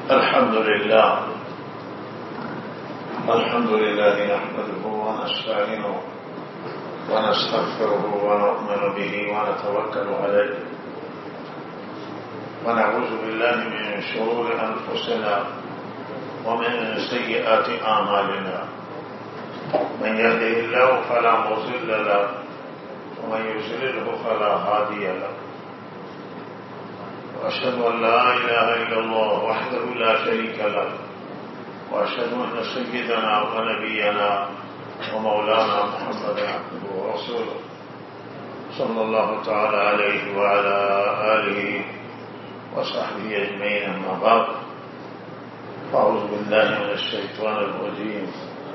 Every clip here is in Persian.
الحمد لله نحمده ونستعينه ونستغفره ونؤمن به ونتوكل عليه ونعوذ بالله من شرور أنفسنا ومن سيئات أعمالنا من يهده الله فلا مضل له ومن يضلله فلا هادي له وأشهد أن لا إله إلا الله وحده لا شريك له وأشهد أن سيدنا ونبينا ومولانا محمدا عبده ورسوله صلى الله تعالى عليه وعلى آله وصحبه أجمعين. أما بعد فأعوذ بالله من الشيطان الرجيم.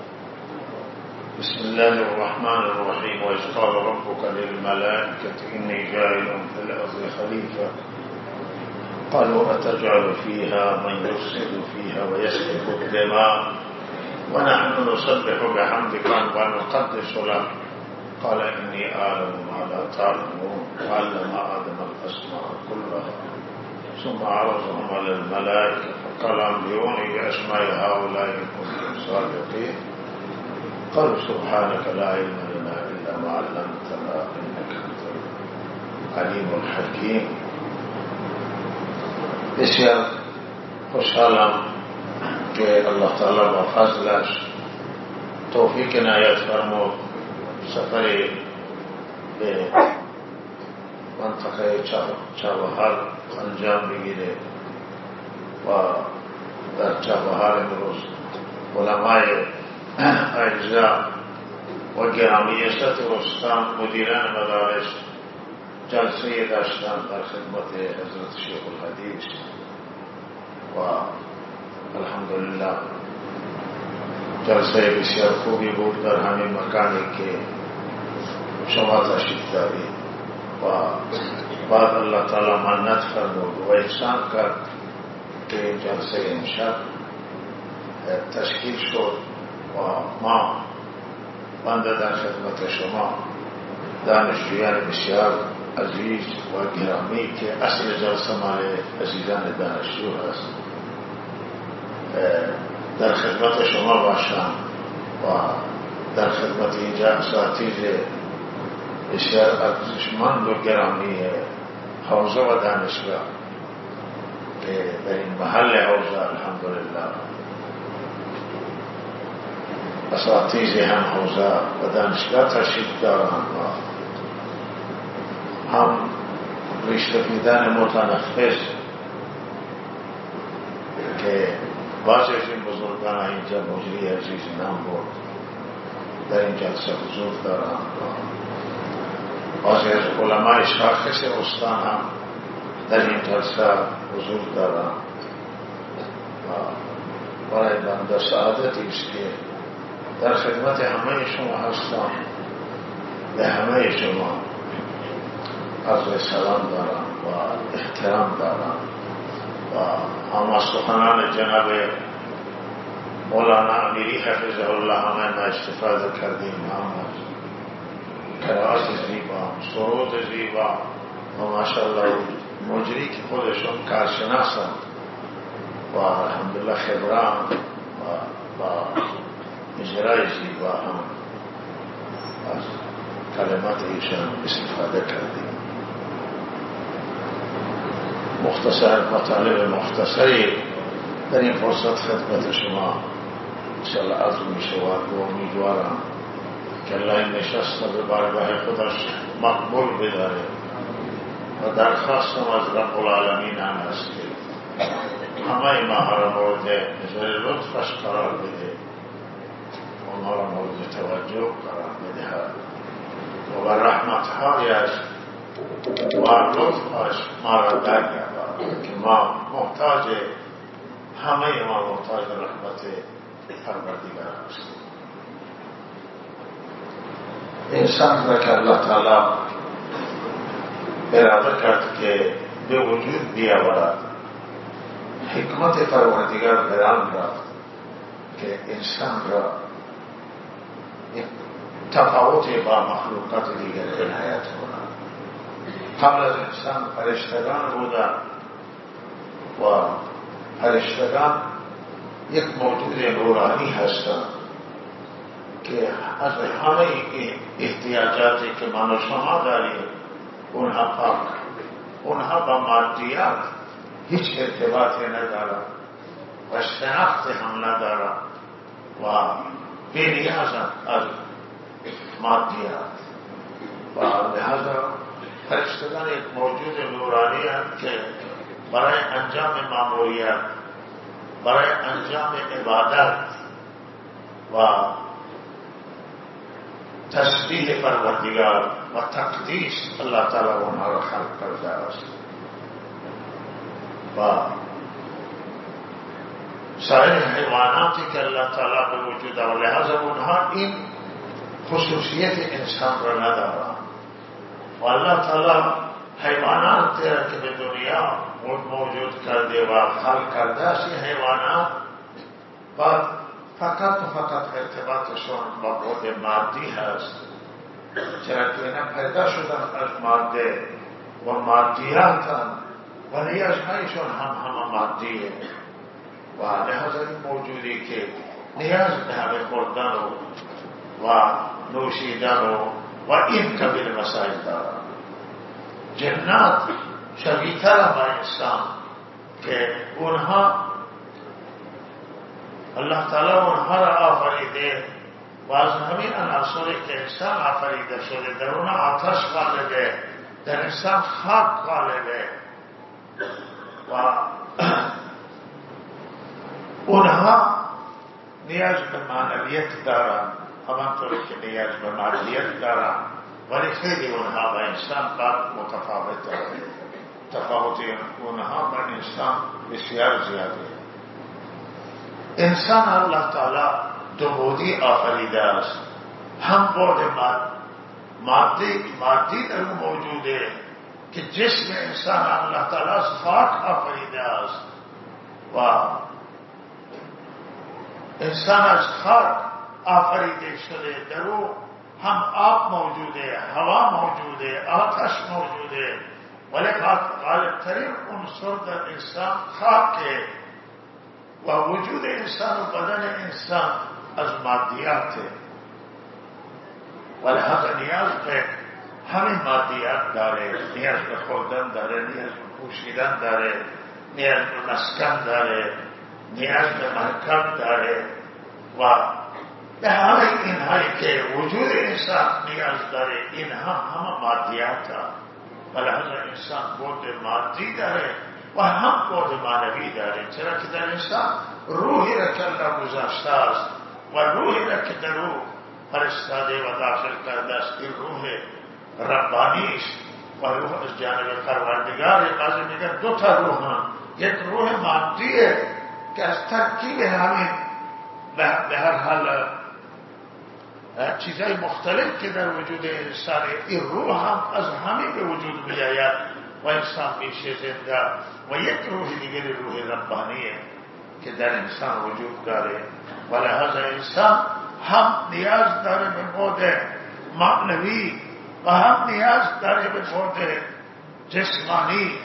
بسم الله الرحمن الرحيم. وإذ قال ربك للملائكة إني جاعل في الأرض خليفة قالوا أتجعل فيها من يفسد فيها ويسفك الدماء ونحن نسبح بحمدك ونقدس لك قال إني أعلم ما لا تعلمون وعلم آدم الأسماء كلها ثم عرضهم على الملائكة فقال أنبئوني بأسماء هؤلاء إن كنتم صادقين قالوا سبحانك لا علم لنا إلا ما علمتنا إنك أنت العليم الحكيم. بسیار خوشحالم که الله تعالی با فضلش توفیق عنایت فرمود سفر به منطقه چابهار انجام بگیره و در چابهار امروز علمای اجزا و گرامیت استان مدیران مدارس جلسه داشتن در خدمت حضرت شیخ الحدیث و الحمدلله جلسه بسیار خوبی بود در همین مکانی که شما تشریف دارید و بعد الله تعالی منت فرمود و احسان کرد که این جلسه امشب تشکیل شد و ما بنده در خدمت شما دانشجویان بسیار عزیز و گرامی که اصل جلسه مال عزیزان دانشجو هست در خدمت شما باشم و در خدمت اینجا اساتید بسیار ارزشمند و گرامی حوزه و دانشگاه که در این محل حوزه الحمدلله اساتید هم حوزه و دانشگاه تشریف دارند و هم ریشتفیدن متنفس که بعضی از این بزرگان اینجا مجری عزیز نام برد در این جلسه حضور دارند بعضی از علمای شاخص استان هم در این جلسه حضور دارند و برای بنده سعادتی است که در خدمت همه شما هستم. به همه شما عرض سلام دارم و احترام دارم و هم از سخنان جناب مولانا امیری حفظه الله همه ما استفاده کردیم. هم از قرائت زیبا، سرود زیبا و ماشاءالله مجری که خودشون کارشناسند و الحمدلله خبران و اجرای زیبا هم از کلمات ایشان استفاده کردیم. مختصر مطالب مختصری در این فرصت خدمت شما انشاءالله عرض می شود و امیدوارم که الله این نشست به بارگاه خودش مقبول بداره و درخواستم از رب العالمین هم است که همه ما را مورد نظر لطفش قرار بده و ما را مورد توجه قرار بدهد و بر رحمتهایش و لطفش ما را درگردد که ما محتاج همه ما محتاج رحمت پروردگار هستیم. انسان را که الله تعالی اراده کرد که به وجود بیاورد حکمت پروردگار بیان رفت که انسان را تفاوت با مخلوقات دیگر عنایت کند. قبل از انسان فرشتگان بودند و فرشتگان یک موجود نورانی هستند که از همه احتیاجاتی که من و شما داریم اونها پاک، اونها با مادیات هیچ ارتباطی ندارند و شناخت هم ندارند و بی‌نیازند از مادیات و لہذا فرشتگان یک موجود نورانی هستند که برای انجام مأموریت، برای انجام عبادت و تسبیح پروردگار و تقدیس الله تعالی اونها را خلق کرده است و سایر حیواناتی که الله تعالی به وجود آورده لہذا اونها این خصوصیت انسان را ندارند و الله تعالی حیوانات را که به دنیا موجود کرده و خلق کرده است این حیوانات بعد فقط و فقط ارتباطشون با بود مادی هست، چرا که اینا پیدا شدن از ماده و مادیاتن و نیازهایشون هم مادیه و لحاظا این موجودی که نیاز به همه خوردن و نوشیدن و این قبیل مسائل دارن. جنات شبیه‌تر با انسان که اونها الله تعالی اونها را آفریده و از همین عناصری که انسان آفریده شده در اونها آتش غالبه، در انسان خاک غالبه و اونها نیاز به معنویت دارن همانطوری که نیاز به مادیت دارن ولی خیلی اونها با انسان متفاوت دارن. تفاوت اونها با انسان بسیار زیاده. انسان الله تعالی دو بودی آفریده است، هم بود مادی در اون موجوده که جسم انسان الله تعالی از خاک آفریده است و انسان از خاک آفریده شده، در او هم آب موجوده، هوا موجوده، آتش موجوده ولی غالبترین عنصر در انسان خاکه و وجود انسان و بدن انسان از مادیاته ولی لہذا نیاز به همین مادیات داره، نیاز به خوردن داره، نیاز به پوشیدن داره، نیاز به مسکن داره، نیاز به مرکب داره و به همه اینهایی که وجود انسان نیاز داره اینها همه مادیات هست و لہذا انسان بود مادی داره و هم بود معنوی داره، چرا که در انسان روحی را که الله گذاشته است و روحی را که در او فرستاده و داخل کرده است این روح ربانی است و روح از جانب پروردگار. بعضی میگن دو تا روح هم، یک روح مادیه که از ترکیب همین به هر حال چیزهای مختلف که در وجود انسان این روح هم از همین به وجود می آید و انسان میشه زنده و یک روح دیگر روح ربانیه که در انسان وجود داره و لہذا انسان هم نیاز داره به بود معنوی و هم نیاز داره به بود جسمانی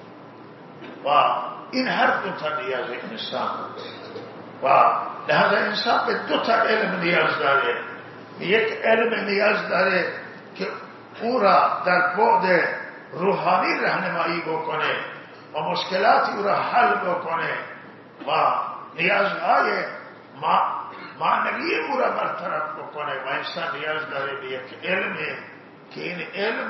و این هر دو تا نیاز انسان و لہذا انسان به دو تا علم نیاز داره. یک علم نیاز داره که او را در بعد روحانی راهنمایی بکنه و مشکلاتی او را حل بکنه و نیازهای معنوی او را برطرف بکنه و انسان نیاز داره به یک علم که این علم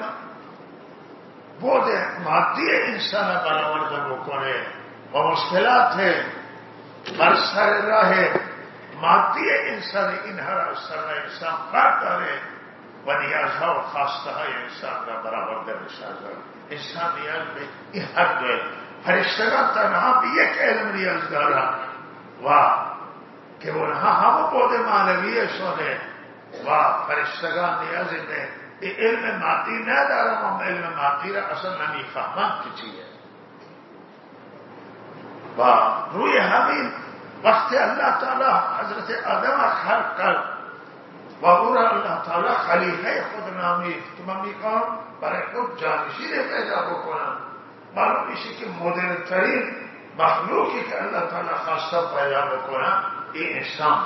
بعد مادی انسان برآورده بکنه و مشکلات بر سر راه مادی انسان اینها را از سر انسان برداره و نیازها و خواسته های انسان را برآورده بسازد. انسان نیاز به این هر دو فرشتگان تنها به یک علم نیاز دارند و که اونها همه بود معنوی شده و فرشتگان نیاز به علم مادی ندارند و علم مادی را اصلا نمیفهمند که چیه و روی همین وقتی الله تعالی حضرت آدم خلق کرد و او را الله تعالی خلیفه خود نامید که من میخوام برای خود جانشین پیدا بکنم، معلوم میشه که مدرن ترین مخلوقی که الله تعالی خواسته پیدا بکنه این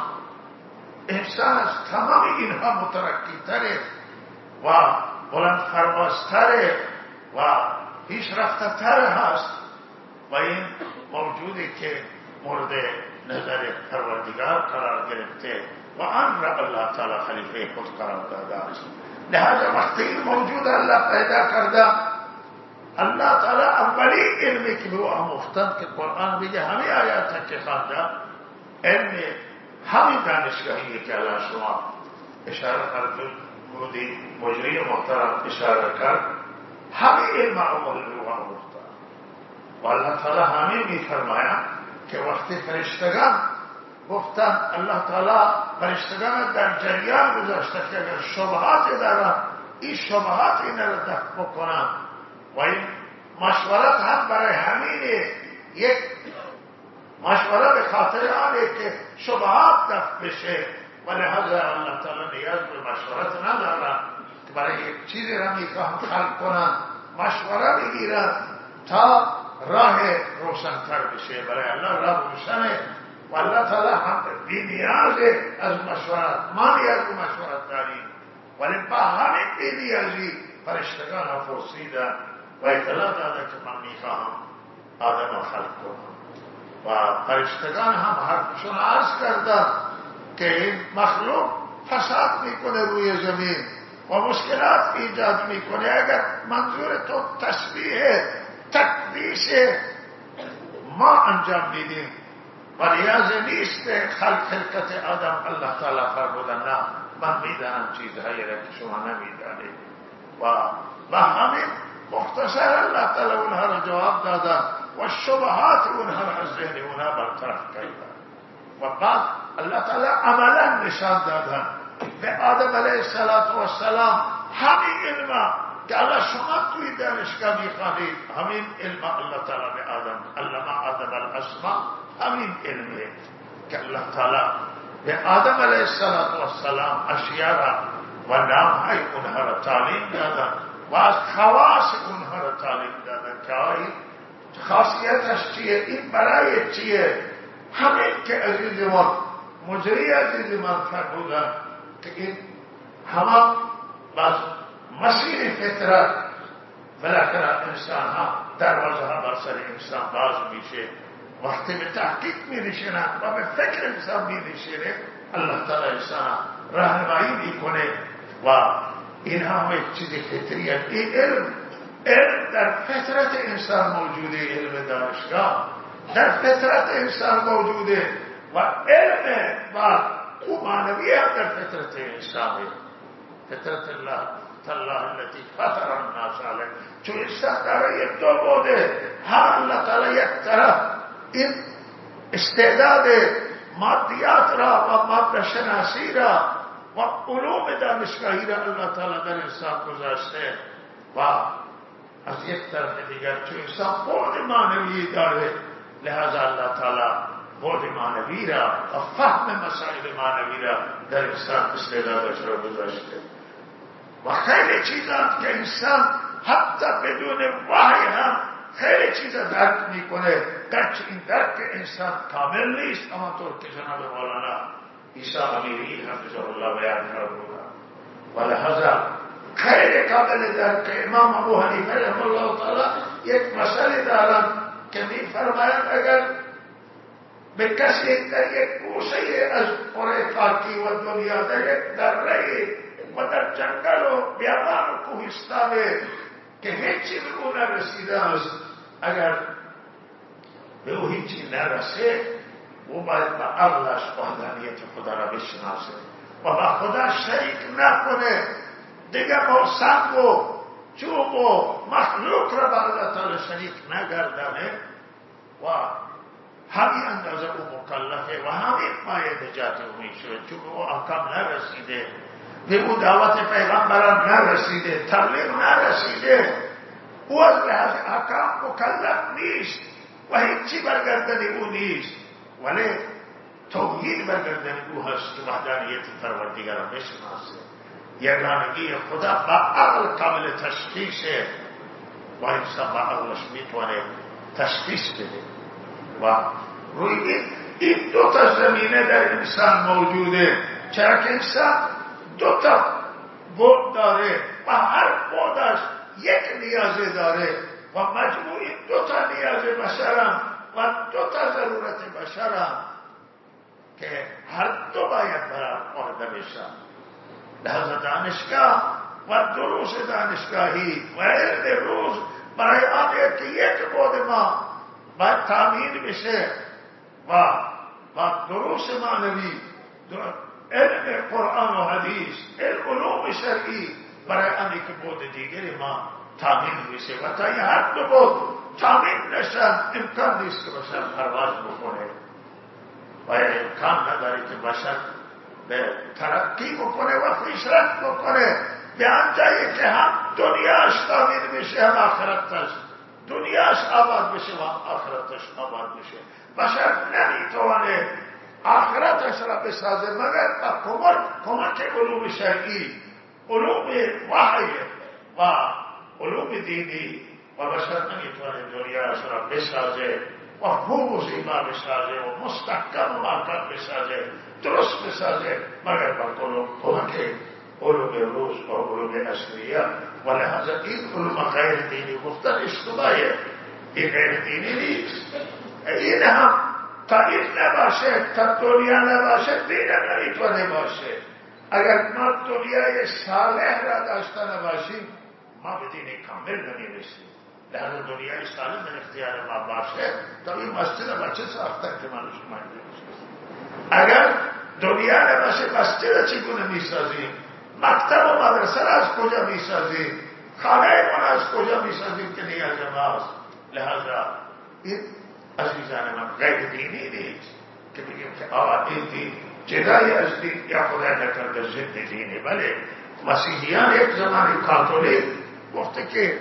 انسان از تمام اینها مترقی تره و بلند پروازتره و پیشرفته تر هست و این موجودی که مورد نظر پروردگار قرار گرفته و آن را الله تعالی خلیفه خود قرار داده است. لہذا وقتی این موجود الله پیدا کرده، الله تعالی اولی علمی که به او آموختند که قرآن میگه همین آیات که خوانده علم همین دانشگاهی که الله شما اشاره کرد، بودی مجری محترم اشاره کرد، همین علم اول به او آموخته و الله تعالی همین میفرماید که وقتی فرشتگان گفتن الله تعالی فرشتگان در جریان گذاشته که اگر شبهات دارن این شبهات این را دفع بکنن و این مشورت هم برای همینه، یک مشوره به خاطر آنه که شبهات دفع بشه و لحظه الله تعالی نیاز به مشورت ندارن که برای یک چیزی را میخواهم خلق کنن مشوره بگیرن تا راه روشن‌تر بشه. برای الله راه روشنه و الله تعالی هم بی نیازه از مشورت، ما نیاز به مشورت داریم ولی با همین بی نیازی فرشتگان ها پرسیدن و اطلاع داده که من میخواهم آدم را خلق کنم و فرشتگان هم حرفشون عرض کردن که این مخلوق فساد میکنه روی زمین و مشکلات ایجاد میکنه. اگر منظور تو تسبیح تقدیس ما انجام میدیم و نیاز نیست خلقت آدم، الله تعالی فرمودن نه من میدانم چیزهایی را که شما نمیدانید و همین مختصر الله تعالی اونها را جواب دادن و شبهات اونها را از ذهن اونها برطرف کردن و بعد الله تعالی عملا نشان دادن به آدم علیه السلام همین علم که الله شما توی دانشگاه میخوانید، همین علم الله تعالی به آدم علم آدم الاسماء، همین علمه که الله تعالی به آدم علیه السلام اشیاء را و نامهای اونها را تعلیم دادن و از خواص اونها را تعلیم دادن که آئی خاصیتش چیه، این برای چیه. همین که عزیز ما مجری عزیز من فرمودن که این همه باز مسیر فطرت بالاخره انسان ها دروازه ها بر سر انسان باز میشه، وقتی به تحقیق میرشنن و به فکر انسان میرشنه الله تعالی انسان راهنمایی میکنه و این همه چیز فطریه. این علم در فطرت انسان موجوده، علم دانشگاه در فطرت انسان موجوده و علم و معنوی هم در فطرت انسانه. فطرت الله التي فطر الناس علیه، چون انسان داره یک دو بوده، هم الله تعالی یک طرف این استعداد مادیات را و ماده شناسی را و علوم دانشگاهی را الله تعالی در انسان گذاشته و از یک طرف دیگر چون انسان بعد معنوی داره لہذا الله تعالی بعد معنوی را و فهم مسائل معنوی را در انسان استعدادش را گذاشته و خیلی چیزا که انسان حتی بدون وحی هم خیلی چیزا درک میکنه، گرچه این درک انسان کامل نیست، اما طور که جناب مولانا عیسی امیری حفظه الله بیان فرمودند و لحظا خیلی قابل درک. امام ابو حنیفه رحمه الله تعالی یک مسئله دارن که میفرمایند اگر به کسی در یک گوشه از قره خاکی و دنیا در یک دره و در جنگل و بیابان و کوهستان که هیچی به او نرسیده است، اگر به او هیچی نرسه او باید با عقلش وحدانیت خدا را بشناسه و با خدا شریک نکنه، دیگه با سنگ و چوب و مخلوق را با الله تعالی شریک نگردانه و همین اندازه او مکلفه و همین مایه نجات او میشه، چون او احکام نرسیده، به او دعوت پیغمبران نرسیده، تبلیغ نرسیده، او از لحاظ احکام مکلف نیست و هیچی برگردن او نیست، ولی توحید برگردن او هست که وحدانیت پروردگار را بشناسه، یگانگی خدا با عقل قابل تشخیصه و انسان با عقلش میتونه تشخیص بده و روی این دو تا زمینه در انسان موجوده. چرا که انسان دو تا بود داره و هر بودش یک نیازه داره و مجموع این دو تا نیاز بشرم و دو تا ضرورت بشرم که هر دو باید برآورده بشن. لحاظ دانشگاه و دروس دانشگاهی و علم روز برای آنه که یک بود ما باید تامین بشه و دروس معنوی، علم قرآن و حدیث، علوم شرعی برای آنه که بود دیگری ما تامین بشه و تا این هر دو بود تامین نشن امکان نیست که بشر پرواز بکنه و امکان نداره که بشر به ترقی بکنه و پیشرفت بکنه به آنجایی که هم دنیاش تامین بشه هم آخرتش، دنیاش آباد بشه و آخرتش آباد بشه. بشر نمیتونه آخرتش را بسازه مگر با کمک علوم شرعی، علوم وحی و علوم دینی و بشر نمیتونه دنیاش را بسازه و خوب و زیبا بسازه و مستحکم و محکم بسازه، درست بسازه مگر با کمک علوم روز و علوم اصلیه. و لحاظا این علوم غیر دینی گفتن اشتباهه، این غیر دینی نیست. این هم تا این نباشه، تا دنیا نباشه دین نمیتونه باشه. اگر ما دنیای صالح را داشته نباشیم ما به دین کامل نمیرسیم. لحاظا دنیای صالح در اختیار ما باشه تا این مسجد بچه ساختن که ما شما نمیرسیم. اگر دنیا نباشه مسجد چگونه میسازیم؟ مکتب و مدرسه را از کجا میسازیم؟ خانه ما از کجا میسازیم که نیاز ماست؟ لحاظا این عزیزان من غیر دینی نیست که بگیم که این دین جدای از دین یا خدا نکرده ضد دینه. بله مسیحیان یک زمان کاتولیک گفته که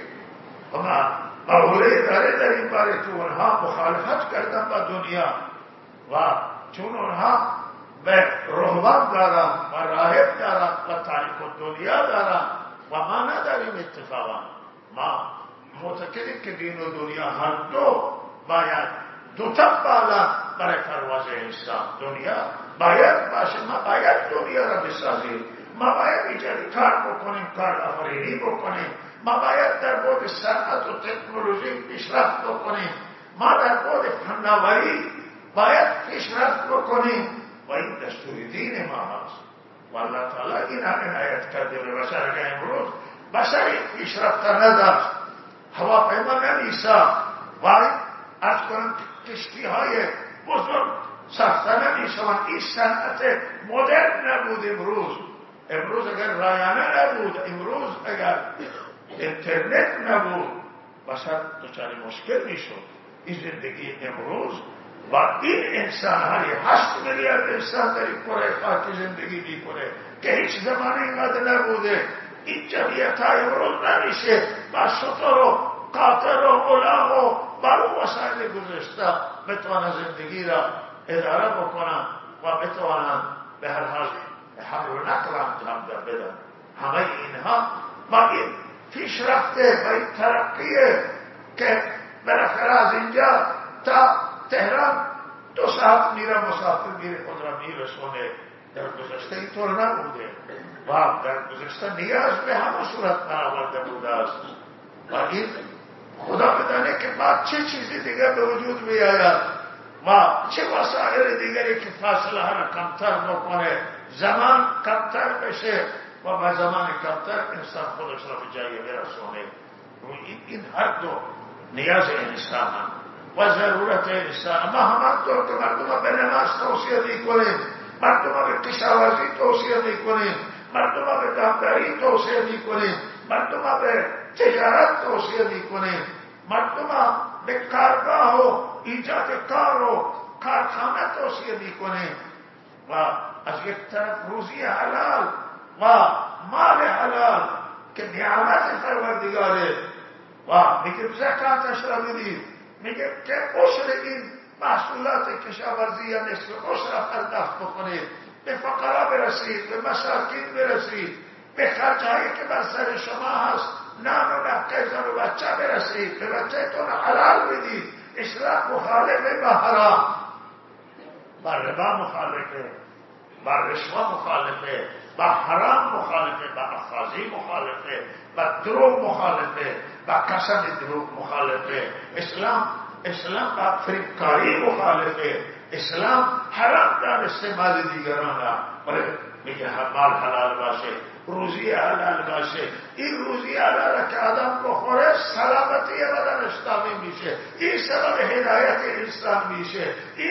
مقوله داره در این باره که اونها مخالفت کردن با دنیا و چون اونها به رهبان دارن و راهب دارن و تاریخ دنیا دارن و ما نداریم اتفاقا. ما معتقدیم که دین و دنیا هر دو باید دو تا بالا برای پرواز انسان. دنیا باید باشه، ما باید دنیا را بسازیم، ما باید ایجاد کار بکنیم، کار آفرینی بکنیم، ما باید در بعد صنعت و تکنولوژی پیشرفت بکنیم، ما در بعد فناوری باید پیشرفت بکنیم و این دستور دین ما هست. و الله تعالی این عنایت کرده به بشر که امروز بشر این پیشرفت نداشت، هواپیما نمیساخت و از کنم کشتی های بزرگ ساخته نمیشوند. این صنعت مدرن نبود. امروز اگر رایانه نبود، امروز اگر اینترنت نبود بشر دچار مشکل میشد. این زندگی امروز با این انسان های 8 میلیارد انسان در این کره خاکی زندگی میکنه که هیچ زمانی اینقدر نبوده. این جمعیت های امروز نمیشه با شطور و قاطر و الاغ و برو وسایل گذشته بتوانن زندگی را اداره بکنن و بتوانن به هر حال حمل و نقل انجام بدن. همه اینها با این پیشرفته و این ترقیه که بالاخره از اینجا تا تهران 2 ساعت میره مسافر میره خود را میرسونه. در گذشته اینطور نبوده و در گذشته نیاز به همه صورت برآورده بوده است و این خدا بدانه که بعد چه چیزی دیگر به وجود میآید و چه وسایل دیگری که فاصله ها را کمتر بکنه، زمان کمتر بشه و با زمان کمتر انسان خودش را به جایی برسونه. این هر دو نیاز انسان و ضرورت انسان. ما همانطور که مردم به نماز توصیه میکنیم، مردم به کشاورزی توصیه میکنیم، مردم به دامداری توصیه میکنیم، مردم به تجارت توصیه میکنیم، مردم به کارگاه و ایجاد کار و کارخانه توصیه میکنیم و از یک طرف روزی حلال و مال حلال که نعمت پروردگاره و میگه زکاتش را بدید، میگه که عشر این محصولات کشاورزی یا نصف عشر را پرداخت بکنید، به فقرا برسید، به مساکین برسید، به خرجهایی که بر سر شما هست، نان و نقه زن و بچه برسید، به بچهتون حلال بدید، اسلام مخالفه با حرام، با ربا مخالفه، با رشوه مخالفه، با حرام مخالفه، با اخاذی مخالفه، با دروغ مخالفه، با قسم دروغ مخالفه. اسلام با فریبکاری مخالفه. اسلام حرام دانسته مال دیگران را، ولی میگه مال حلال باشه، روزی حلال باشه. این روزی حلال که آدم بخوره سلامتی بدنش تامین میشه، این سبب هدایت انسان میشه،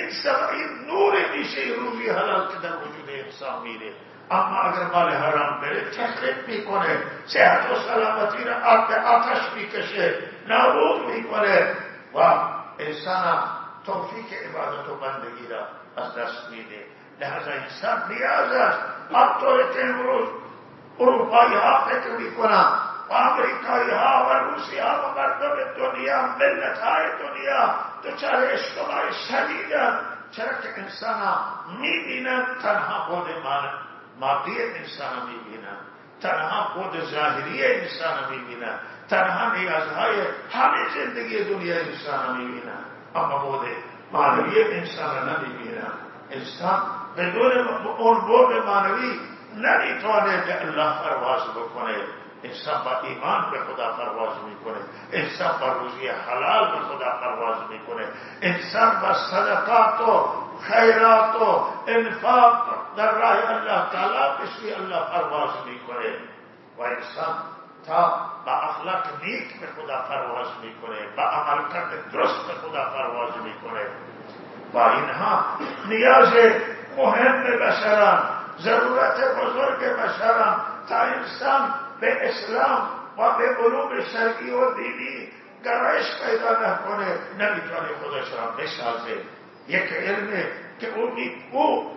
این نور میشه، این روزی حلال که در وجود انسان میره. اما اگر مال حرام بره تخریب میکنه، صحت و سلامتی را آتش میکشه، نابود میکنه و انسان توفیق عبادت و بندگی را از دست میده. لحظه انسان نیاز است. آنطور که امروز اروپایی ها فکر میکنن و امریکایی ها و روسی ها و مردم دنیا، ملت های دنیا دچار اشتباه شدیدند. چرا که انسان ها میبینن تنها بود مادی انسان ها میبینن، تنها بود ظاهری انسان ها میبینن، تنها نیازهای همه زندگی دنیا انسان ها میبینن، اما بود معنوی انسان ها نمیبینن. انسان بدون اون بود معنوی نمیتونه به الله پرواز بکنه. انسان با ایمان به خدا پرواز میکنه، انسان با روزی حلال به خدا پرواز میکنه، انسان با صدقات و خیرات و انفاق در راه الله تعالی بسوی الله پرواز میکنه و انسان تا با اخلاق نیک به خدا پرواز میکنه، با عملکرد درست به خدا پرواز میکنه. و اینها نیاز مهم بشران، ضرورت بزرگ بشران تا انسان به اسلام و به علوم شرعی و دینی گرایش پیدا نکنه نمیتونه خودش را بسازه. یک علمه که او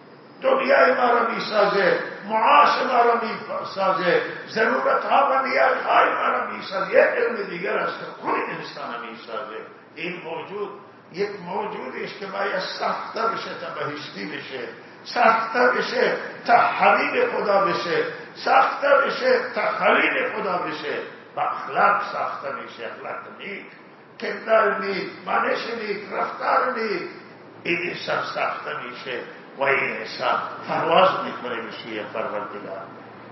دنیای ما را میسازه، معاش ما را میسازه، ضرورت ها و نیازهای ما را میسازه. یک علم دیگر است که خود انسان میسازه. این موجود یک موجودی است که باید ساخته بشه تا بهشتی بشه، ساخته بشه تا حبیب خدا بشه، ساخته بشه تا خلیل خدا بشه. با اخلاق ساخته میشه، اخلاق نیک، کردار نیک، مانش نیک، رفتار نیک. این انسان ساخته میشه و این انسان پرواز میکنه به سوی پروردگار.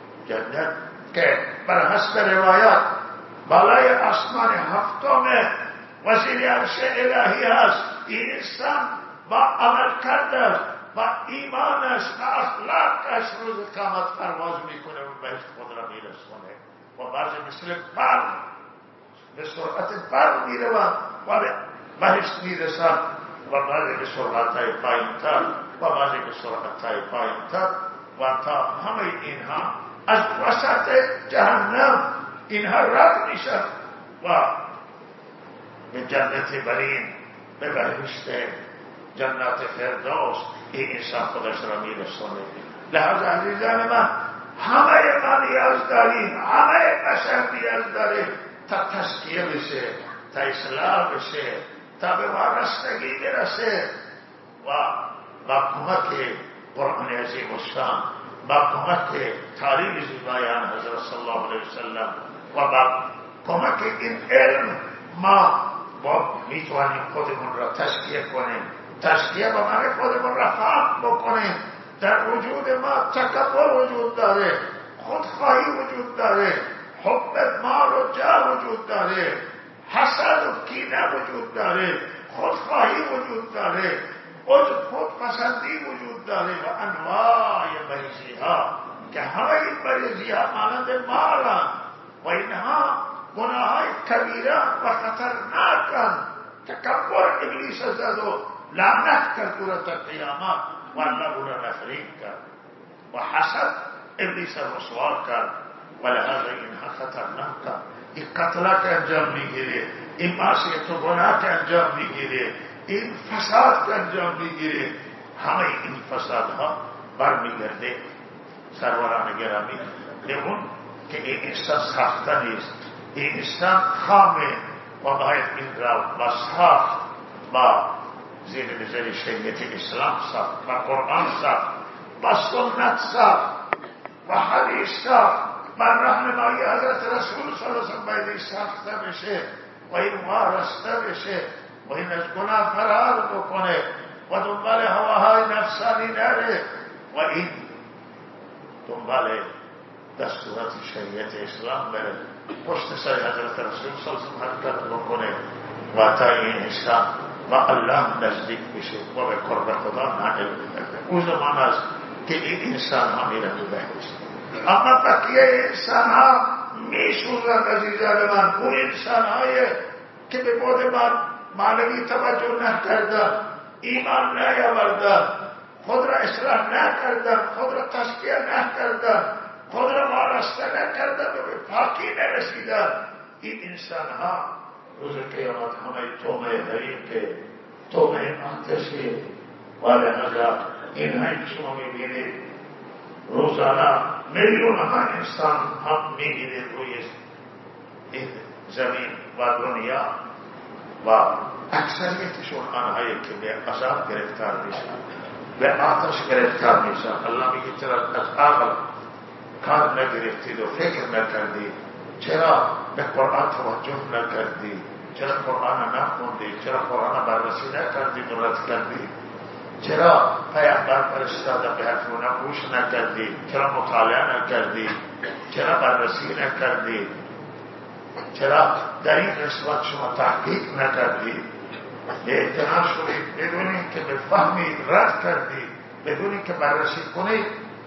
جنت که بر حسب روایات بالای آسمان هفتم وزیر عرش الهی هست. این انسان با عمل کردش، با ایمانش، با اخلاقش روز قیامت پرواز میکنه و بهشت خود را میرسونه. و بعضی مثل برق به سرعت برق میروند و به بهشت میرسند و بعضی به سرعتهای پایینتر و بعضی به سرعتهای پایینتر و تا همه اینها از وسط جهنم اینها رد میشن و به جنت برین، به بهشت جنات فردوس این انسان خودش را میرسونه. لحاظ عزیزان من، همه ما نیاز داریم، همه بشر نیاز داره تا تزکیه بشه، تا اصلاح بشه، تا به وارستگی برسه و با کمک قرآن عظیم الشان، با کمک تعلیم زیبایان حضرت صلی الله علیه وسلم و با کمک این علم ما میتوانیم خودمون را تزکیه کنیم. تزکیه به معنی خودمون را خاک بکنیم. در وجود ما تکبر وجود داره، خودخواهی وجود داره، حب مال و جاه وجود داره، حسد و کینه وجود داره، خودخواهی وجود داره، خودپسندی وجود داره و انواع مریضی ها که همه این مریضی ها مانند مالند و اینها گناه های کبیره و خطرناکند. تکبر ابلیس زد و لعنت کرد او را تا قیامت و الله او را نفرین کرد و حسد ابلیس رسوا کرد و لحاظ اینها خطرناکند. این قتل که انجام میگیره، این معصیت و گناه که انجام میگیره، این فساد که انجام میگیره، همه این فسادها برمیگرده سروران گرامی به اون که این انسان ساخته نیست، این انسان خامه و باید این را با ساخت، با زیر نظر شریعت اسلام ساخت، با قرآن ساخت، با سنت ساخت و حدیث ساخت، بر راهنمایی حضرت رسول صلی اللہ علیہ وسلم باید ساخته بشه و این وارسته بشه و این از گناه فرار بکنه و دنبال هواهای نفسانی نره و این دنبال دستورات شریعت اسلام بره، پشت سر حضرت رسول صلی اللہ علیہ وسلم حرکت بکنه و تا این انسان و الله نزدیک بشه و به قرب خدا نائل بشه. او زمان است که این انسان ها میرن به بهشت. اما بقیه انسان ها میسوزن عزیزان من. اون انسان هایی که به بود معنوی توجه نکردن، ایمان نیاوردن، خود را اصلاح نکردن، خود را تزکیه نکردن، خود را وارسته نکردن و به پاکی نرسیدن، این انسان ها روز قیامت همه تومه حریقه، تومه آتشه و لحظه این هایی شما میبینید روزانه میلیون ها انسان هم میگیرید روی این زمین و دنیا و اکثریتشون آنهایی که به عذاب گرفتار میشن، به آتش گرفتار میشن. الله میگه چرا از عقل کار نگرفتید و فکر نکردید؟ چرا به قرآن توجه نکردید؟ چرا قرآن نخوندید؟ چرا قرآن بررسی نکردید و رد کردید؟ چرا پیامبر فرستاده به حرف او گوش نکردید؟ چرا مطالعه نکردید؟ چرا بررسی نکردید؟ چرا در این قسمت شما تحقیق نکردید؟ به اعتنا شدید بدون اینکه بفهمید، رد کردید، بدون اینکه بررسی کنید،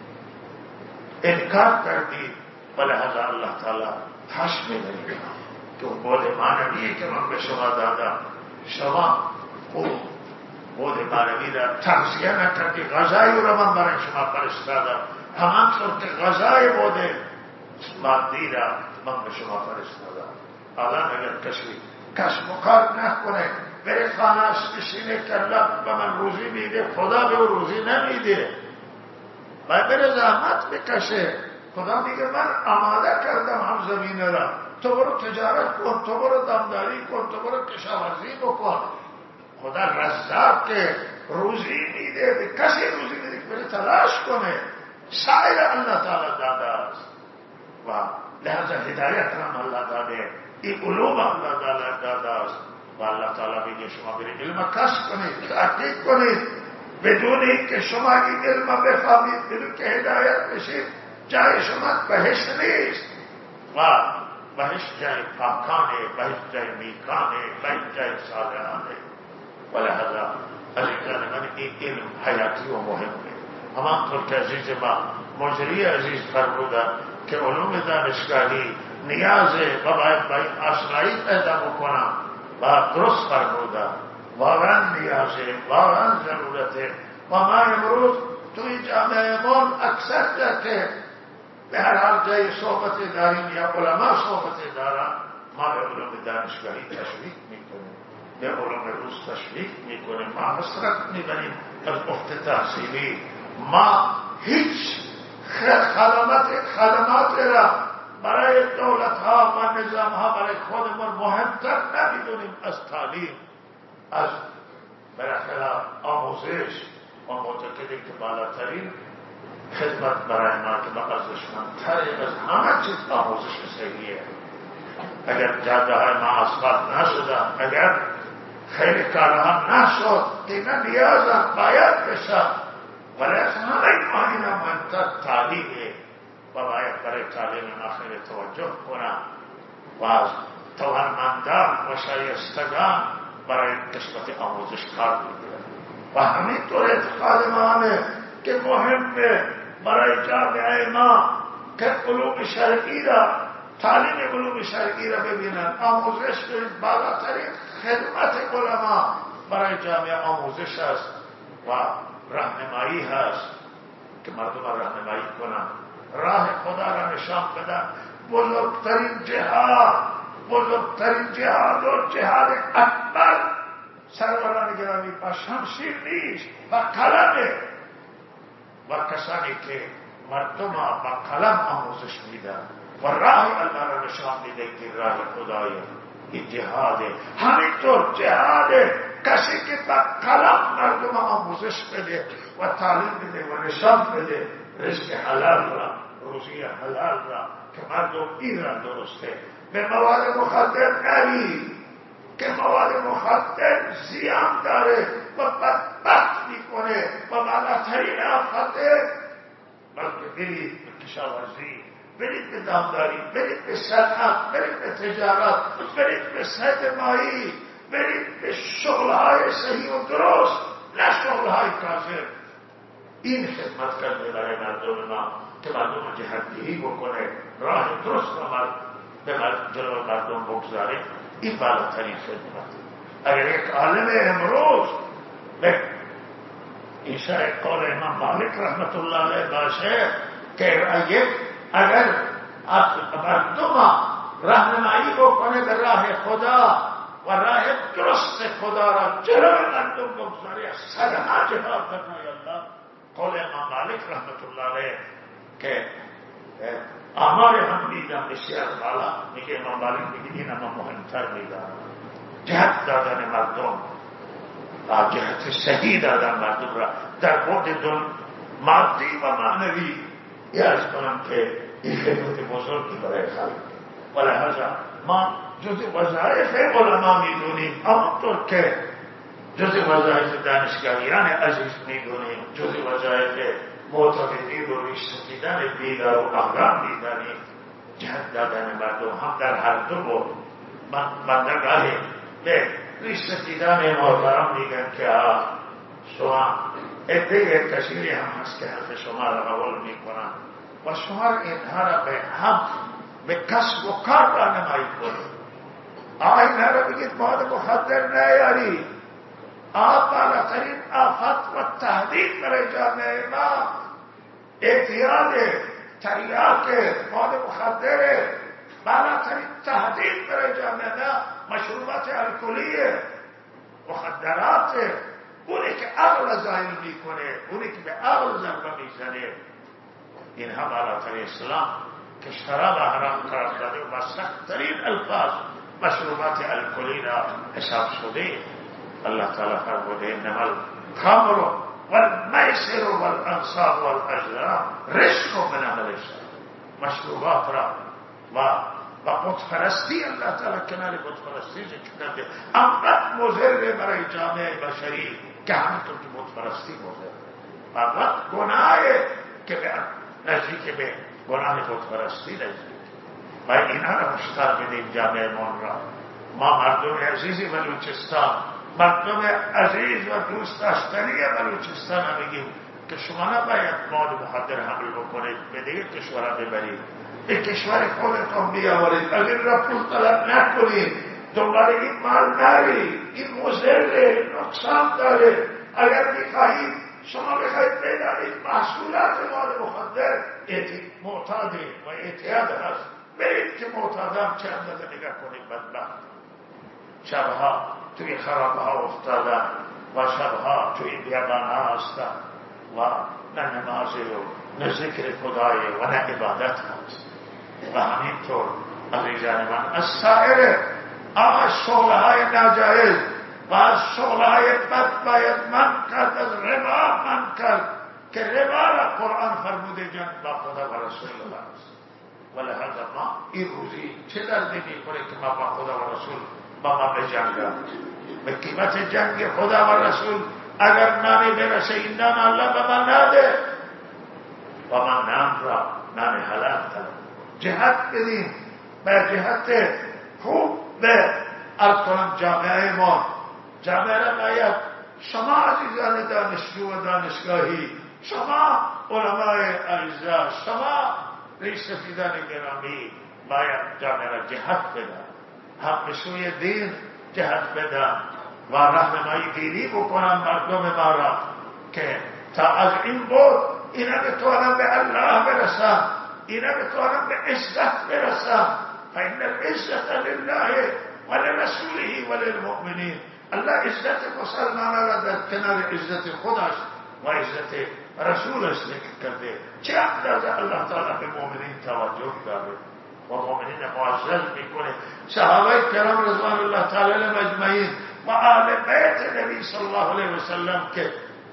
انکار کردید. ولهذا الله تعالی تاش می‌دهید که بود معنوی که من به شما دادم، شما اون بود معنوی را تغذیه نکردید. غذای را من برای شما فرستادم، همانطور که غذای بود مادی را من به شما فرستادم. الان اگر کسی کسب و کار نکنه، بره خانه‌اش بشینه که الله به من روزی میده، خدا به او روزی نمیده، و بره زحمت بکشه، خدا میگه من آماده کردم هم زمین را، تو برو تجارت کن، تو برو دمداری کن، تو برو کشاورزی بکن. خدا رزاق که روزی میده، به کسی روزی میده که بره تلاش کنه. سایر الله تعالی داده است و لحظه هدایت را الله داده، این علوم الله تعالی داده است و الله تعالی میگه شما برید علم کسب کنید، تحقیق کنید، بدون اینکه شما این علم بفهمید، بدون که هدایت بشید، جای شما بهشت نیست. و بهشت جای پاکانه، بهشت جای نیکانه، بهشت جای صالحانه. ولهذا عزیزان من این علم حیاتی و مهمه. همانطور که عزیز ما مجری عزیز فرمودن که علوم دانشگاهی نیازه و باید با این آشنایی پیدا بکنم و درست فرمودن، واقعا نیازه، واقعا ضرورته. و ما امروز توی جامعه ما اکثر جاکه به هر حال جای صحبت داریم یا علما صحبت دارن، ما به علوم دانشگاهی تشویق میکنیم، به علوم روز تشویق میکنیم، ما حسرت میبریم از افت تحصیلی. ما هیچ خدمات را برای دولت ها و نظام ها برای خودمون مهمتر نمیدونیم از تعلیم، از برخلاف آموزش و معتقدیم که بالاترین خدمت برای ما که ارزشمندتر از همه چیز آموزش صحیحه. اگر جاده های ما آسفالت نشدن، اگر خیلی کارها نشد که اینا نیازم باید بشن، ولی از همه ما اینا مهمتر تعلیمه و باید برای تعلیم ما خیلی توجه کنم و از توانمندان و شایستگان برای قسمت آموزش کار بگیرن. و همینطور اعتقاد ما همه که مهمه برای جامعه ما که علوم شرعی را، تعلیم علوم شرعی را ببینن، آموزش کنید. بالاترین خدمت علما برای جامعه آموزش است و راهنمایی هست که مردم را راهنمایی کنند، راه خدا را نشان بدن. بزرگترین جهاد و جهاد اکبر سروران گرامی با شمشیر نیست، با قلمه. و کسانی که مردم با قلم آموزش میدن و راه الله را نشان میده که راه خدایه، این جهاده. همینطور جهاده کسی که با قلم مردم آموزش بده و تعلیم بده و نشان بده رزق حلال را، روزی حلال را، که مردم این را درسته. به مواد مخدر نرید، که مواد مخدر زیان داره و بدبخت میکنه و بالاترین آفته، بلکه برید به کشاورزی، برید به دامداری، برید به صنعت، برید به تجارت، برید به صید ماهی، برید به شغلهای صحیح و درست، نه شغلهای کاذب. این خدمت کرده برای مردم ما که مردم جهتگیری بکنه، راه درست رو به جلو مردم بگذاره. این بالاترین خدمت. اگر یک عالم امروز به این شرح قول امام مالک رحمت الله علیه باشه که اگر مردم راهنمایی بکنه به راه خدا و راه درست خدا را جلو مردم بگذاره، صدمه جهاد کرنا یا الله. قول امام مالک رحمت الله علیه که آمار هم میدم بسیار بالا، میگه امام مالک میگه این اما مهمتر میدارم، جهت دادن مردم، جهت صحیح دادن مردم را در بعد مادی و معنوی یاد کنم که این خدمت بزرگی برای خلق. ولهذا ما جز وظایف علما میدونیم، همونطور که جز وظایف دانشگاهیان عزیز میدونیم، جز وظایف معتقدین و ریش سفیدان بیدار و احرام میدانیم، جهت دادن مردم هم در هر دو بود. بندگاه به ریش سفیدان محترم میگن که شما عده کثیری هم هست که حرف شما را قبول میکنن و شما اینها را به کسب و کار راهنمایی کنید. اینها را بگید مواد مخدر نیاری. بالاترین آفت و تهدید برای جامعه ما اعتیاد، تریاک، مواد مخدر، بالاترین تهدید برای جامعه ما مشروبات الکلی، مخدرات، اونی که عقل زایل میکنه، اونی که به عقل ضربه میزنه. اینها بالاترین اسلام که شراب حرام قرار داده و با سخت‌ترین الفاظ مشروبات الکلی را حساب شده. الله تعالی فرموده انما الخمر والمیسر والانصاب والازلام رزق من عمل الشیطان. مشروبات را و بتپرستی الله تعالی کنار بتپرستی ذکر کرده. انقدر مضر برای جامعه بشری که همینطور که بتپرستی مضر، انقدر گناهه که نزدیک به گناه بتپرستی نزدیک. و اینها را هشدار بدیم جامعه ما را. ما مردم عزیز بلوچستان، مردم عزیز و دوست داشتنی بلوچستان بگیم که شما نباید مواد مخدر حمل بکنید، به دیگه کشورها ببرید، به کشور خودتون بیاورید، اگر را پول طلب نکنید، دنبال این مال نرید، این مضره، نقصان داره. اگر میخواهید شما بخواهید بدانید محصولات مواد مخدر معتاده و اعتیاد هست، برید که معتادم چه اندازه نگاه کنید. بدبخت شبها توی خرابه ها افتادن و شبها توی بیابان ها هستن و نه نمازی و نه ذکر خدای و نه عبادت هست. و همینطور عزیزان من از سایر شغلهای ناجایز و از شغلهای بد باید من کرد، از ربا من کرد که ربا را قرآن فرموده جنگ با خدا و رسول الله است. ولهذا ما این روزی چه دردی میخوره که ما با خدا و رسول با ما بجنگم. به قیمت جنگ خدا و رسول اگر نانی برسه این نان الله به من نده و من نان را نان حلال کنم. جهت بدیم به جهت خوب به عرض کنم جامعه ما. جامعه را باید شما عزیزان دانشجو و دانشگاهی، شما علمای اعزا، شما ریش سفیدان گرامی باید جامعه را جهت بدن، هم به سوی دین جهت بدن و راهنمایی دینی بکنن مردم ما را که تا از این بود اینا بتوانن به الله برسن، اینا بتوانن به عزت برسن. فإن العزت لله ولرسوله وللمؤمنین. الله عزت مسلمان را در کنار عزت خودش و عزت رسولش ذکر کرده. چه اندازه الله تعالی به مؤمنین توجه داره و مؤمنین معزز میکنه. صحابه کرام رضوان الله تعالی علیهم اجمعین و آل بیت نبی صلی الله علیه وسلم که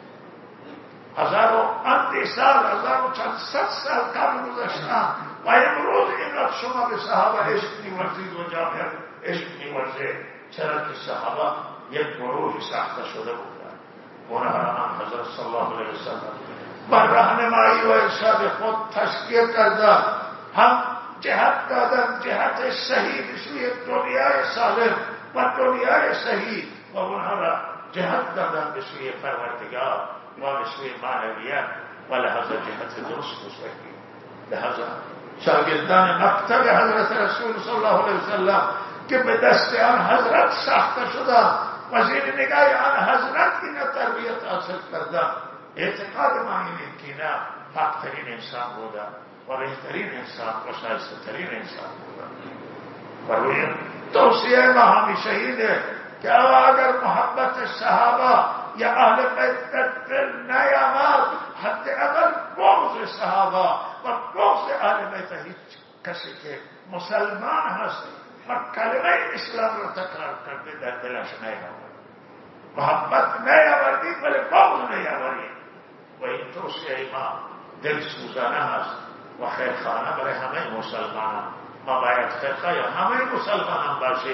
1000 سال 1400 سال قبل گذشتن و امروز اینقدر شما به صحابه عشق می‌ورزید و جامعه عشق می‌ورزید. چرا که صحابه یک گروه سخت شده بودن. اونها حضرت صلی الله علیه وسلم بر راهنمایی و ارشاد خود تشکیه کردن، هم جهت دادن، جهت صحیح به سوی دنیای سالم و دنیای صحیح، و اونها را جهت دادن به سوی پروردگار و به سوی معنویت و لحاظ جهت درست و صحیح. لحاظ شاگردان مکتب حضرت رسول صلی الله علیه وسلم که به دست آن حضرت ساخته شدند و زیر نگاه آن حضرت این تربیت حاصل کردند. اعتقاد ما اینه که اینا پاکترین انسان بودند و بهترین انسان و شایسته ترین انسان بودند. و توصیه ما همیشه اینه که اگر محبت صحابه یا اهل بیت در دل نیامد، حداقل بغض صحابه و بغض اهل بیت هیچ کسی که مسلمان هست و کلمه اسلام را تکرار کرده در دلش نیامد. محبت نیاوردید ولی بغض نیاورید. و این توصیه ما دل سوزانه هست و خیرخانه برای همه مسلمانان. ما باید خیرخانه همه مسلمانان باشیم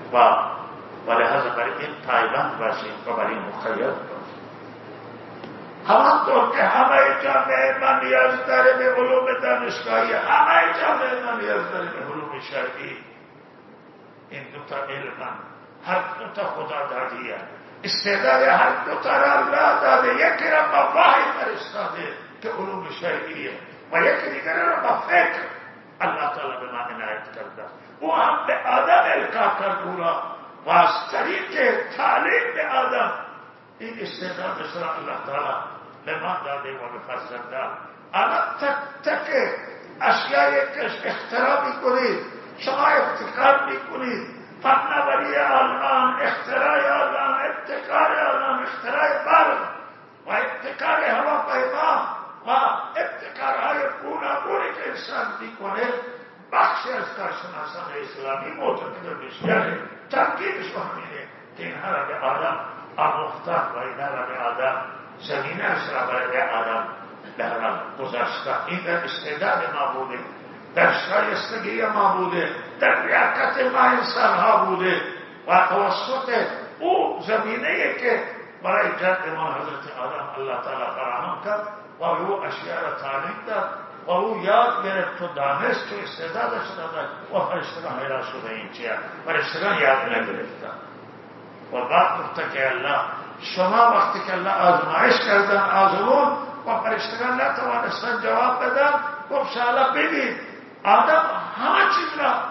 و لحاظ برای این پایبند باشیم و برای این مقید باشیم. همانطور که همه جامعه ما نیاز داره به علوم دانشگاهی، همه جامعه ما نیاز داره به علوم شرعی. این دوتا علم هر دوتا خدا دادیه، استعداد هر دوتا را الله داده. یکی را با وحی فرستاده که علوم شرعیه و یکی دیگر را با فکر الله تعالی به ما عنایت کرده. او هم به آدم القا کرد او را و از طریق تعلیم به آدم این استعدادش را الله تعالی به ما داده و به فرزندان. الان تک تک اشیایی که اختراع میکنید شما افتخار میکنید، فناوری آلمان، اختراع آلمان، ابتکار آلمان، اختراع برق و ابتکار هواپیما و ابتکارهای گوناگونی که انسان میکنه، بخشی از کارشناسان اسلامی معتقد بسیاری ترکیبش همینه که اینها را به آدم آموختن و اینها را به آدم زمینه‌اش را برای آدم در گذاشتن. این در استعداد ما بوده، در شایستگی ما بوده، در لیاقت ما انسان ها بوده و توسط او زمینه‌ای که برای جد ما حضرت آدم الله تعالی فراهم کرد و او اشیاء را تعلیم داد و او یاد گرفت و دانست و استعدادش داد و فرشتگان حیران شده این چیه، فرشتگان یاد نگرفتن. و بعد گفته که الله شما وقتی که الله آزمایش کردن آزمون و فرشتگان نتوانستن جواب بدن، گفت شالا ببین آدم همه چیز را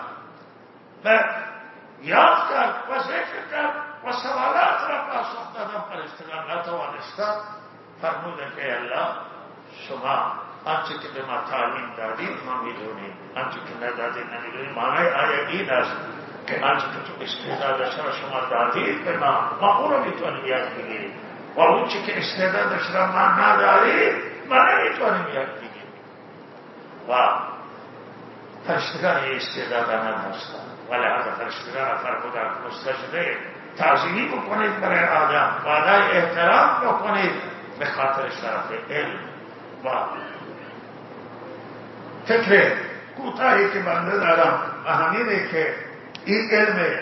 یاد کرد و ذکر کرد و سوالات را پاسخ دادن، فرشتگان نتوانستن. فرموده که الله شما آنچه که به ما تعلیم دادید ما میدونیم، آنچه که ندادید نمیدونیم. معنی آیه این است که آنچه که تو استعدادش را شما دادید به ما اون رو میتونیم یاد بگیریم و اون چه که استعدادش را ما نداریم ما نمیتونیم یاد بگیریم. و فرشتگان استعداد نداشتن و لحاظ فرشتگان فرمودن که مستجده تعظیمی بکنید برای آدم و ادای احترام بکنید به خاطر شرف علم و فکر کوتاهی که بنده دارم و همینه که این علم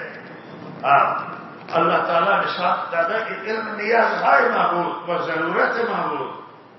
الله تعالی نشان داده، این علم نیازهای ما بود و ضرورت ما بود.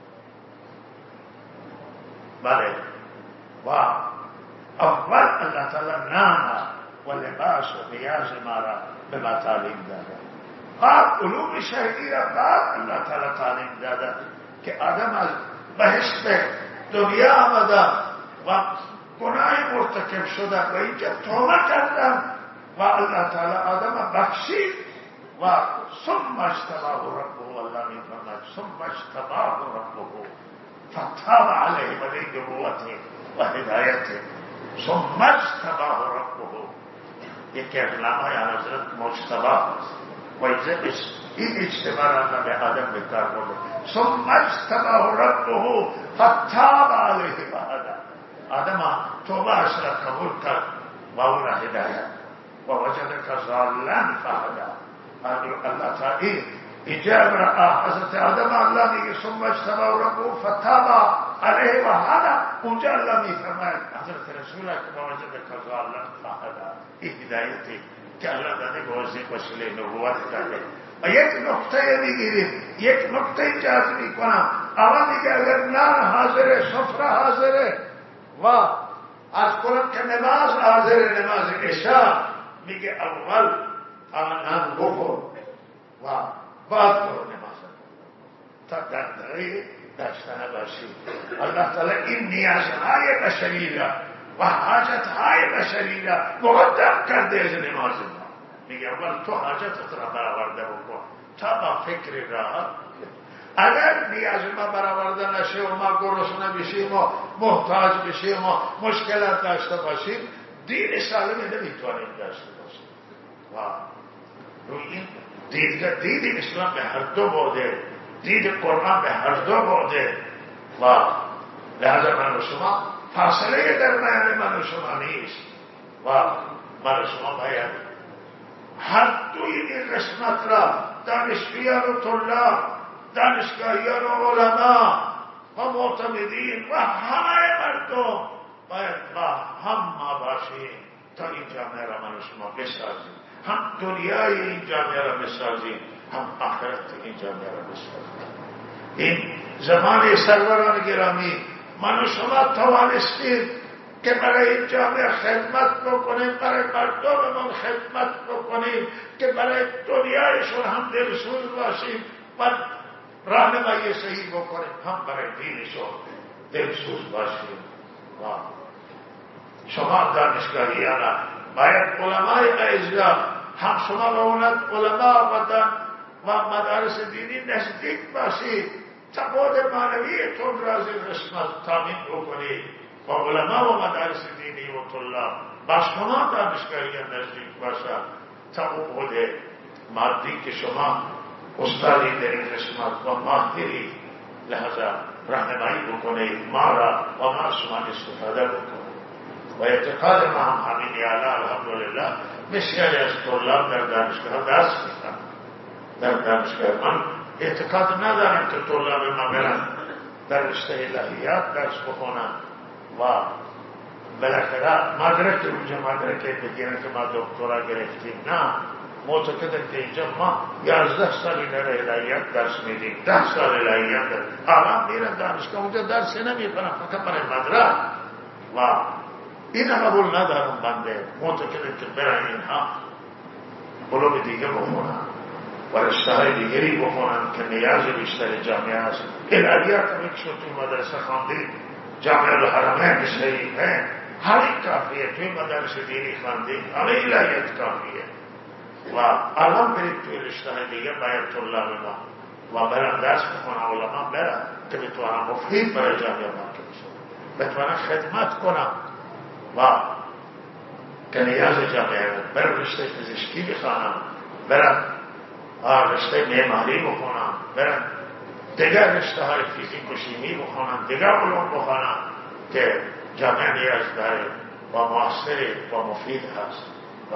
بله و اول الله تعالی نام و لباس و نیاز ما را به ما تعلیم داده. بعد علوم شرعی را بعد الله تعالی تعلیم داده که آدم از بهشت دنیا آمده و گناه مرتکب شده و اینجا توبه کردن و الله تعالی آدم بخشید و ثم اجتباه ربه. الله میفرماید ثم اجتباه ربه فتاب علیه و نبوته و هدایته. ثم اجتباه ربه یکی از علمای حضرت مجتباه و این اجتباه را به آدم بکار برده. ثم اجتباه ربه فتاب علیه و هدایته. آدم توبه اش را قبول کرد و او را هدایت و وجدک ضالا فهدی. الله تعالی اجاب را حضرت آدم الله میگه ثم اجتباه ربه فتاب علیه و هدی. اونجا الله میفرماید حضرت رسول که وجدک ضالا فهدی. این هدایت که الله داده گوزی وسیله نبوت کرده. و یک نکته میگیرید، یک نکته جذب میکنم. اول میگه اگر نان حاضره، سفره حاضره و از کنم که نماز حاضره، نماز عشاء، میگه اول نان بخور و بعد برو نماز تا دغدغه داشته نباشی. الله تعالی این نیازهای بشری را و حاجتهای بشری را مقدم کرده از نماز. میگه اول تو حاجتت را برآورده بکن تا با فکر راحت. اگر نیاز ما برآورده نشه و ما گرسنه بشیم و محتاج بشیم و مشکلات داشته باشیم، دین سالمی نمیتوانیم داشته باشیم. و روی این دید اسلام به هر دو بوده، دید قرآن به هر دو بوده و لحظه من و شما فاصله در میان من و شما نیست و من و شما باید هر دوی این قسمت را، دانشجویان و طلاب، دانشگاهیان و علما و معتمدین و همه مردم باید با هم ما باشیم تا این جامعه را من و شما بسازیم، هم دنیای این جامعه را بسازیم، هم آخرت این جامعه را بسازیم. این زمان سروران گرامی، من و شما توانستیم که برای این جامعه خدمت بکنیم، برای مردممون خدمت بکنیم، که برای دنیایشون هم دلسوز باشیم و راهنمایی صحیح بکنیم، هم برای دینشون دلسوز باشیم. شما دانشگاهیان باید علمای اعزا، هم شما به اولاد علما و مدارس دینی نزدیک باشید تا بود معنویتون را از این قسمت تامین بکنید و علما و مدارس دینی و طلاب با شما دانشگاهیان نزدیک باشد تا او بود مادی که شما استادی در این قسمت و ماهری لحظه راهنمایی بکنید ما را و ما از شما استفاده بکنید. و اعتقاد ما هم همین اعلی الحمدلله بسیاری از طلاب در دانشگاه درس میخوانند. در دانشگاه من اعتقاد ندارم که طلاب ما برن در رشته الهیات درس بخونند و بالاخره مدرک اونجا مدرک بگیرن که ما دکترا گرفتیم. نه، معتقدم که اینجا ما 11 سال در الهیات درس میدیم، 10 سال الهیات درس. آرام میرن دانشگاه اونجا درس نمیکنن، فقط برای مدرک. و این قبول ندارم بنده. معتقدم که برن اینها علوم دیگه بخونن و رشته‌های دیگری بخونن که نیاز بیشتر جامعه است. الهیات هم یک شد توی مدرسه خواندید، جامعه الحرمین شریفین، همین کافیه. توی مدرسه دینی خواندید، همه الهیات کافیه. و الان برید توی رشته‌های دیگه باید طلاب ما و برن درس بخونن، علما برن که بتوانن مفید برای جامعه ما بتوانن خدمت کنن و که نیاز جامعه برن رشته پزشکی بخوانن، برن رشته معماری بخونن، برن دیگر رشته های فیزیک و شیمی بخونن، دیگر علوم بخونن که جامعه نیاز داره و مؤثر و مفید هست. و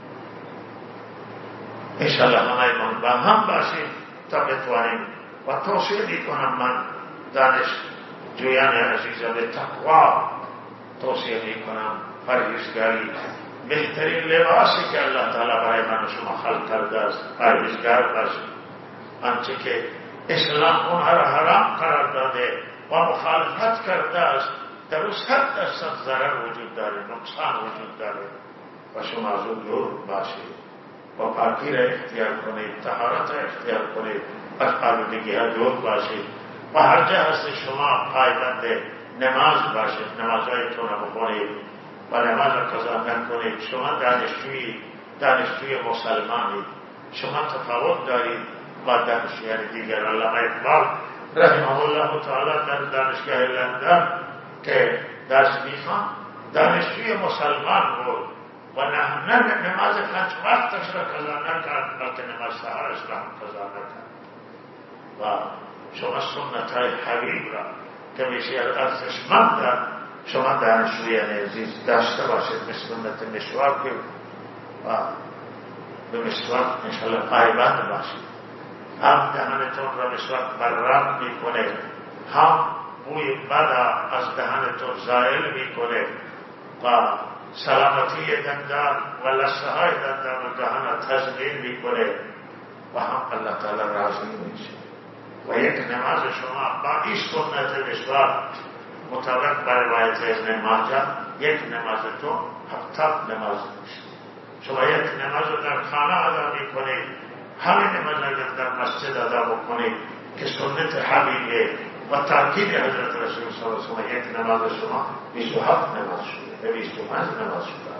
انشاءالله همه من با هم باشیم تا بتوانیم. و توصیه میکنم من دانشجویان عزیزم به تقوا توصیه میکنم، پرهیزگاری. بهترین لباسی که الله تعالی برای من و شما خلق کرده است پرهیزگار باشید. آنچه که اسلام اونها را حرام قرار داده و مخالفت کرده است در او 100% ضرر وجود داره، نقصان وجود داره و شما از اون دور باشید و پاکی را اختیار کنید، طهارت را اختیار کنید، از آلودگی ها دور باشید و هر جا هست شما پایبند نماز باشید، نمازهایتون را بخونید و نماز را قضا نکنید. شما دانشجوی مسلمانید، شما تفاوت دارید با دانشجویان دیگر. علامه اقبال رحمه الله تعالی در دانشگاه لندن که درس میخوان دانشجوی مسلمان بود و نه نماز 5 وقتش را قضا نکرد، بلکه نماز سحرش را هم قضا نکرد. و شما سنتهای حبیب را که بسیار ارزشمند شما دانشجویان عزیز داشته باشید، مثل سنت مسواک و به مسواک انشاءالله پایبند باشید. هم دهنتون را مسواک بررم میکنه، هم بوی بد از دهنتون زائل میکنه و سلامتی دندان و لثه های دندان و دهان تضمین میکنه و هم الله تعالی راضی میشه. و یک نماز شما با این سنت مسواک مطابق بر روایت ابن ماجه یک نماز تو 70 نماز میشه. شما یک نماز در خانه ادا میکنید، همین نماز اگر در مسجد ادا بکنید که سنت حبیبه و تاکید حضرت رسول صلی الله علیه وسلم، یک نماز شما 27 نماز شده، 25 نماز شده.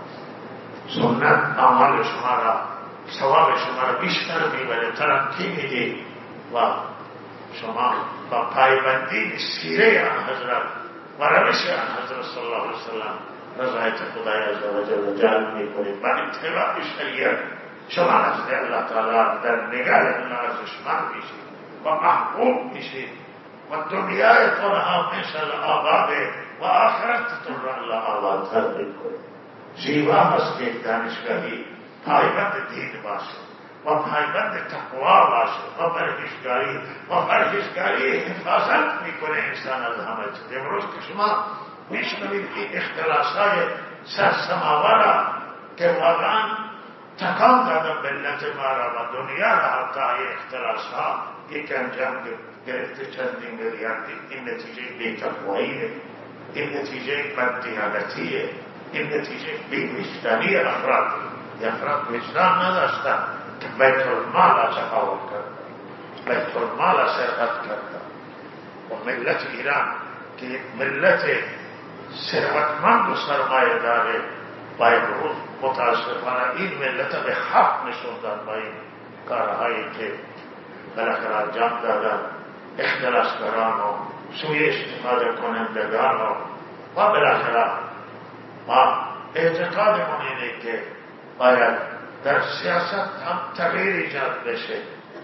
سنت اعمال شما را، ثواب شما را بیشتر میبره، ترقی میدید و شما با پایبندی سیره آن حضرت و روش آن حضرت صلی الله علیه وسلم رضایت خدای عزوجل جلب میکنید. با اتباع شریعت شما نزد الله تعالی در نگاه الله ارزشمند میشید و محبوب میشید و دنیایتون مثل آباده و آخرتتون را الله آبادتر میکنه. زیبا هست که دانشگاهی پایبند دین باشه و پایبند تقوا باشه و پرهیزگاری حفاظت میکنه انسان از همه چیز. امروز که شما میشنوید این اختلاسای سرسماوره که واقعا تکان دادن ملت ما را و دنیا را، حتی این اختلاسها یک انجام گرفته چندین میلیاردی، این نتیجه بی‌تقواییه، این نتیجه بددیانتیه، این نتیجه بی‌وجدانی افراد وجدان نداشتن که بیت المال را تفاوت کردن، بیت المال را سرقت کردن. و ملت ایران که یک ملت ثروتمند و سرمایه داره و امروز متاسفانه این ملت به حق نشوندن با این کارهایی که بالاخره انجام دادن اختلاسگران و سوی استفاده کنندگان و بالاخره ما اعتقادمون اینه که باید در سیاست هم تغییر ایجاد بشه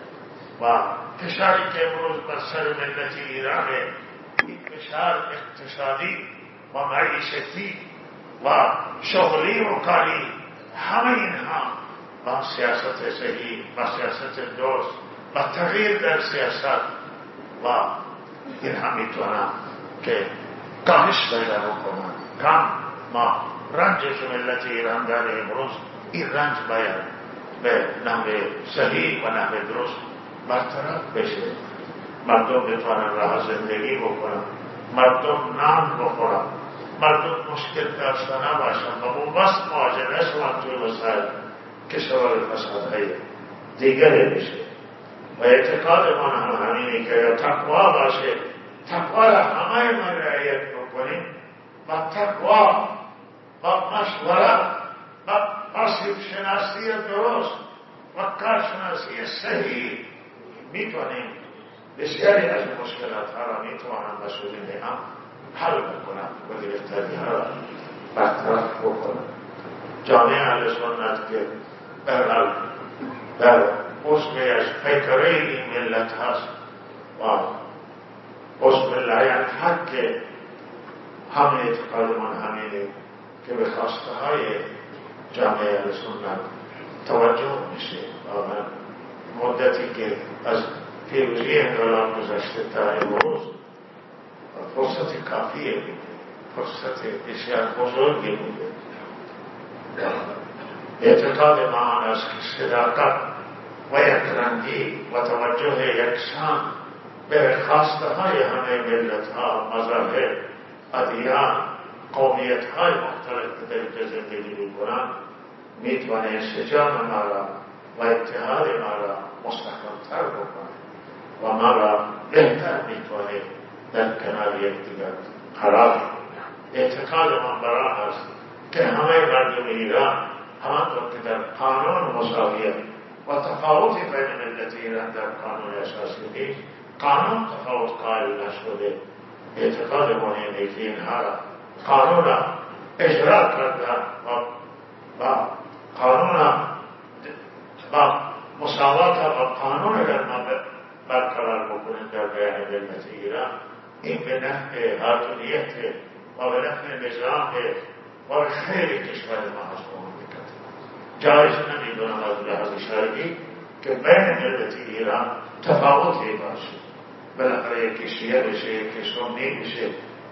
و فشاری که امروز بر سر ملت ایرانه، این فشار اقتصادی و معیشتی و شغلی و کاری، همه اینها با سیاست صحیح، با سیاست درست، با تغییر در سیاست و این هم میتونن که کاهش پیدا بکنن. کم ما رنجش ملت ایران داره امروز، این رنج باید به نحو صحیح و نحو درست برطرف بشه. مردم بتوانن راه زندگی بکنن، مردم نان بخورن، مردم مشکل داشته نباشن و مبست مواجه نشوند توی وسایل که سبب فسادهای دیگری بشه. و اعتقاد ما هم همینه که یا تقوا باشه، تقوا را همه ما رعایت بکنیم و تقوا و مشورت و آسیب شناسی درست و کارشناسی صحیح میتونیم بسیاری از مشکلات ها را میتوانند مسئولین هم حل بکنند و گرفتاری ها را برطرف بکنند. جامعه اهل سنت که برحال در اسمش پیکره این ملت هست و اسم الله الحق که همه اعتقاد من همینه که به خواسته های جامعه اهل سنت توجه میشه و مدتی که از پیروزی انقلاب گذشته تا امروز فرصت کافیه بوده، فرصت بسیار بزرگی بوده. اعتقاد ما آن است که صداقت و یکرنگی و توجه یکسان به خواسته های همه ملت ها، مذاهب، ادیان، قومیت های مختلف که در اینجا زندگی میکنند میتونه انسجام ما را و اتحاد ما را مستحکم‌تر بکنه و ما را بهتر میتونه در کنار یکدیگر قرار بده. اعتقاد من بر آن است که همه مردم ایران همانطور که در قانون مساویت و تفاوتی بین ملت ایران در قانون اساسی نیست، قانون تفاوت قائل نشده. اعتقاد من اینه که اینها را قانون را اجرا کردن و قانون را با مساوات و قانون اگر ما برقرار بکنیم در بیان ملت ایران، این به نفع حاکمیت و به نفع نظام و به خیر کشور ما هست مملکت. جایز نمیدونم از لحاظ شرعی که بین ملت ایران تفاوتی باشه، بالاخره یکی شیعه بشه، یکی سنی بشه،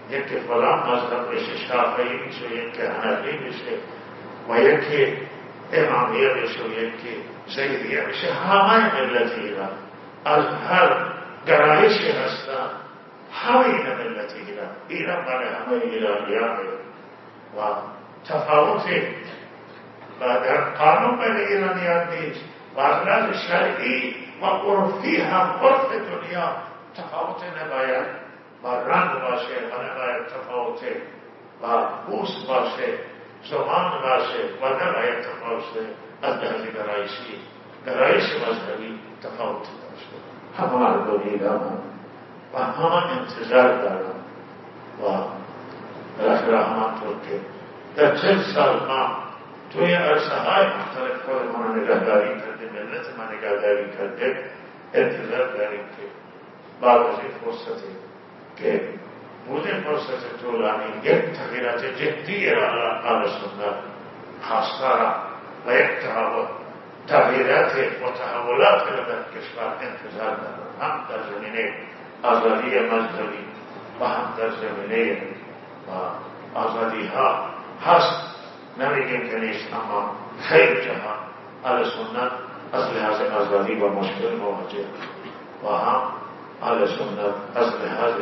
یکی فلان مذهب بشه، شافعی بشه، یکی حنفی بشه و یکی امامیه بشه و یکی زیدیه بشه. همه ملت ایران از هر گرایشی هستن، همه این ملت ایران برای همه ایرانیان و تفاوتی و در قانون بین ایرانیان نیست و از لحاظ شرعی و عرفی هم عرف دنیا تفاوت نباید و رنگ باشه و نباید تفاوت و بوست باشه، زمان باشه و نباید تفاوت از لحاظ گرایش مذهبی تفاوت باشه. همه مردم ایران و همه انتظار دارن و بالاخره همانطور که در 40 سال ما توی عرصه های مختلف خودمان نگهداری کرده، ملت ما نگهداری کرده، انتظار داریم که بعد از این فرصتی که بوده فرصت طولانی یک تغییرات جدی را آل سنت خواستاره و یک تغییرات و تحولات را در کشور انتظار دارد، هم در زمینه آزادی مذهبی و هم در زمینه آزادی ها هست. نمیگیم که نیست، اما خیلی جهان آل سنت از لحاظ آزادی و مشکل مواجه و هم آل سنت از لحاظ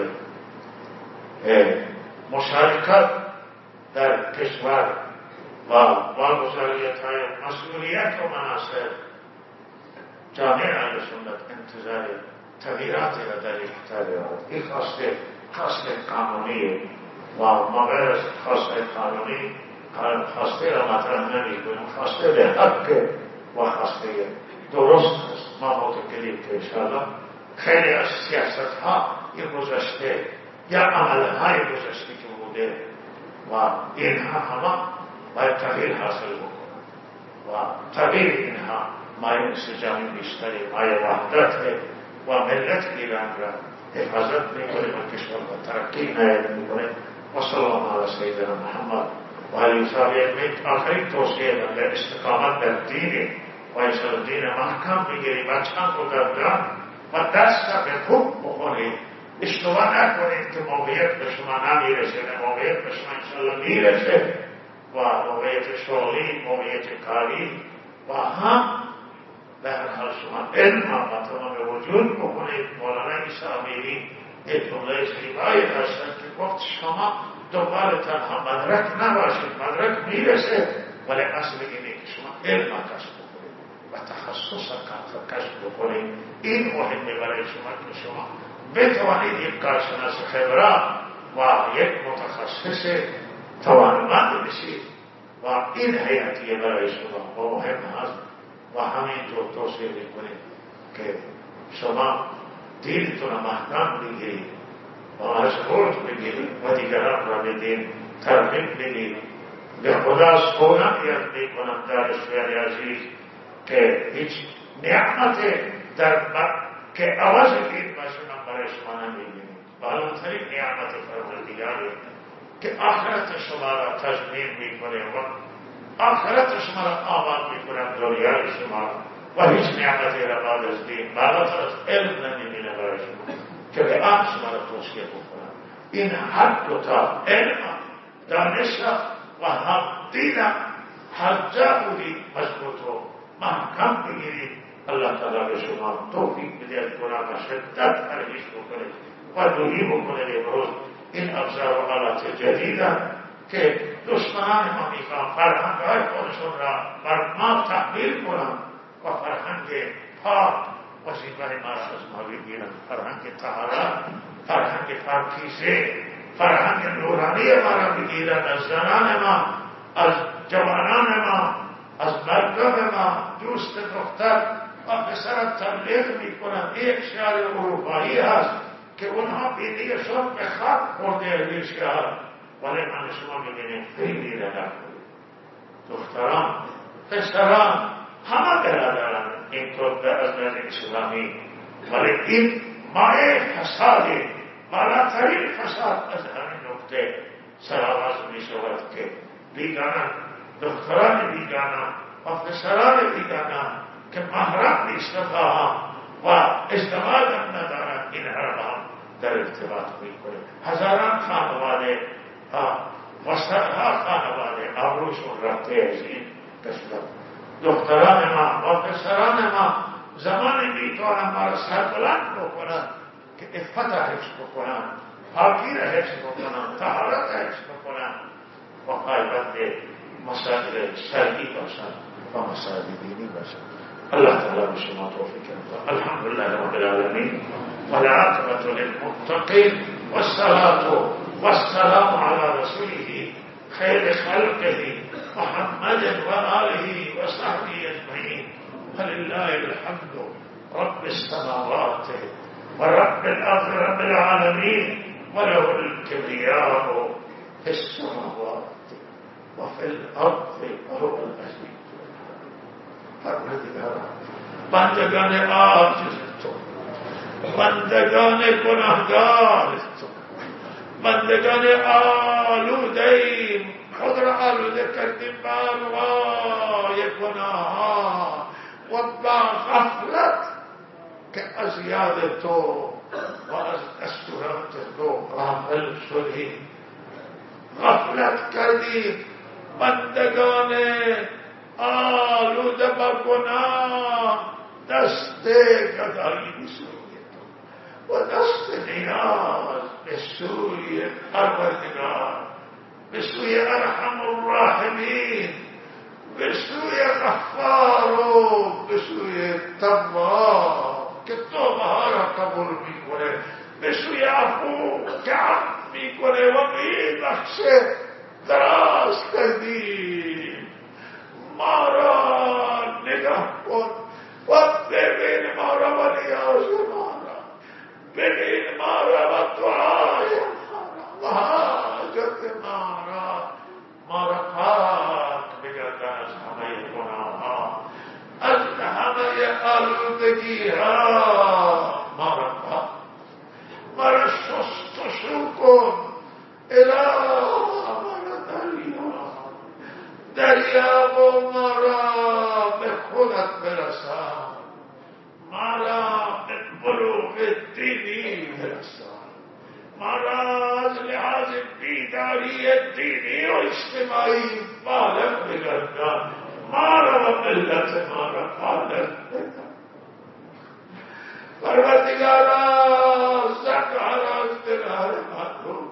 مشارکت در کشور و واگذاریت های مسئولیت و مناصب جامعه آل سنت انتظار تغییرات را در اختیار دارد. این خواسته قانونی و مغیر از خواسته قانونی خواسته را مطرح نمی‌کنیم، خواسته به حق و خواسته درست است. ما معتقدیم که انشاءالله خیلی از سیاست ها این گذشته یا عملهای گذشته که بوده و اینها همه باید تغییر حاصل بکنند و تغییر اینها مایه انسجام بیشتری، مایه وحدت و ملت ایران را حفاظت میکنه و کشور را ترقی میکنه. و صلی الله علی سیدنا محمد و علی صحابه اجمعین. آخرین توصیه در استقامت در دین و ایصال دین محکم بگیرید، بچه‌ها رو گردن و دست را به خوب بخونید، اشتباه نکنید که موقعیت به شما نمیرسه، موقعیت به شما انشاءالله میرسه و موقعیت شغلی، موقعیت کاری و هم به هر حال شما علم و تمام وجود بکنید. مولانا عیسی امیری یک جمله زیبایی داشتن که گفت شما دنبال تنها مدرک نباشید، مدرک میرسه، ولی اصل اینه که شما علم کسب بکنید و تخصص کسب بکنید. این مهمه برای شما که شما بتوانید یک کارشناس خبره و یک متخصص توانمند بشید و این حیاتیه برای شما و مهم هست. و همینطور توصیه میکنید که شما دینتون محکم بگیرید و از خود بگیرید و دیگران را به دین ترغیب بدید. به خدا سپرد میکنم در شعر عزیز که هیچ نعمت که عوض دین باشه من برای شما نمیبینید. بالاترین نعمت پروردگاره که آخرت شما را تضمین میکنه و آخرت شما را آباد میکنه، دنیای شما و هیچ نعمتی را بعد از دین بالاتر از علم نمیبینه برای شما که به آن شما را توصیه بکنم. این هر دوتا علم دانش و هم دین هر جا بودی مضبوط و محکم بگیرید. الله تعالی به شما توفیق بده از گناه و شدت پرهیز بکنه و دوری بکنه. امروز این ابزار و آلات جدیده که دشمنان ما میخوان فرهنگ‌های خودشون را بر ما تحمیل کنند و فرهنگ پاک وظیفه ما را از ما بگیرند، فرهنگ طهارت، فرهنگ پاکیزه، فرهنگ نورانی ما را بگیرند، از زنان ما، از جوانان ما، از مردم ما، دوست دختر و پسر تبلیغ میکنند. یک شعر اروپایی هست که اونها بینیشون به خاک خورده این شعر، ولی من شما ببینید خیلی را نکنید. دختران، پسران، همه برادران اینطور از نظر اسلامی، ولی این مایه فساده، بالاترین فساد از همین نقطه سرآغاز می شود که بیگانه، دختران بیگانه و پسران بیگانه که محرم نیستند و ازدواج هم ندارند، این حرام در ارتباط میکنه. هزاران خانواده و صدها خانواده آبروشون رفته از این قسمت. دختران ما و پسران ما زمانی میتوانند ما را سربلند بکنند که عفت حفظ بکنند، پاکی را حفظ بکنند، طهارت حفظ بکنند و پایبند مسائل شرعی باشند و مسائل دینی باشند. الله تعالی به شما توفیق بده. الحمدلله رب العالمین والعاقبة للمتقین والصلاة والسلام على رسوله خير خلقه محمد وآله وصحبه أجمعين. فلله الحمد رب السماوات ورب الأرض رب العالمين وله الكبرياء في السماوات وفي الأرض وهو العزيز. پروردگارا بندگان عاجز تو، بندگان گناهگار تو، بندگان آلوده‌ایم، خود را آلوده کردیم با انواع گناه‌ها و با غفلت که از یاد تو و از دستورات تو غافل شدیم، غفلت کردیم. بندگان آلوده با گناه دست گدایی بسوی تو و دست نیاز به سوی پروردگار، به سوی ارحم الراحمین، به سوی غفار و به سوی تواب که توبه ها را قبول میکنه، به سوی عفو که عفو میکنه و میبخشه دراز کردیم. ما را نگاه کن و ببین ما را و نیاز ما را، ببین ما را و دعای ما را و حاجت ما را پاک بگردن از همه گناه ها، از همه آلودگی ها ما را پاک، ما را شست و شو کن. اله ما را دریا و ما را به خودت برسان، ما را به بلوغ دینی برسان، ما را از لحاظ بیداری دینی و اجتماعی بالغ بگردان، ما را و ملت ما را بالغ بگردان. پروردگارا زکا را از دلار ما رو،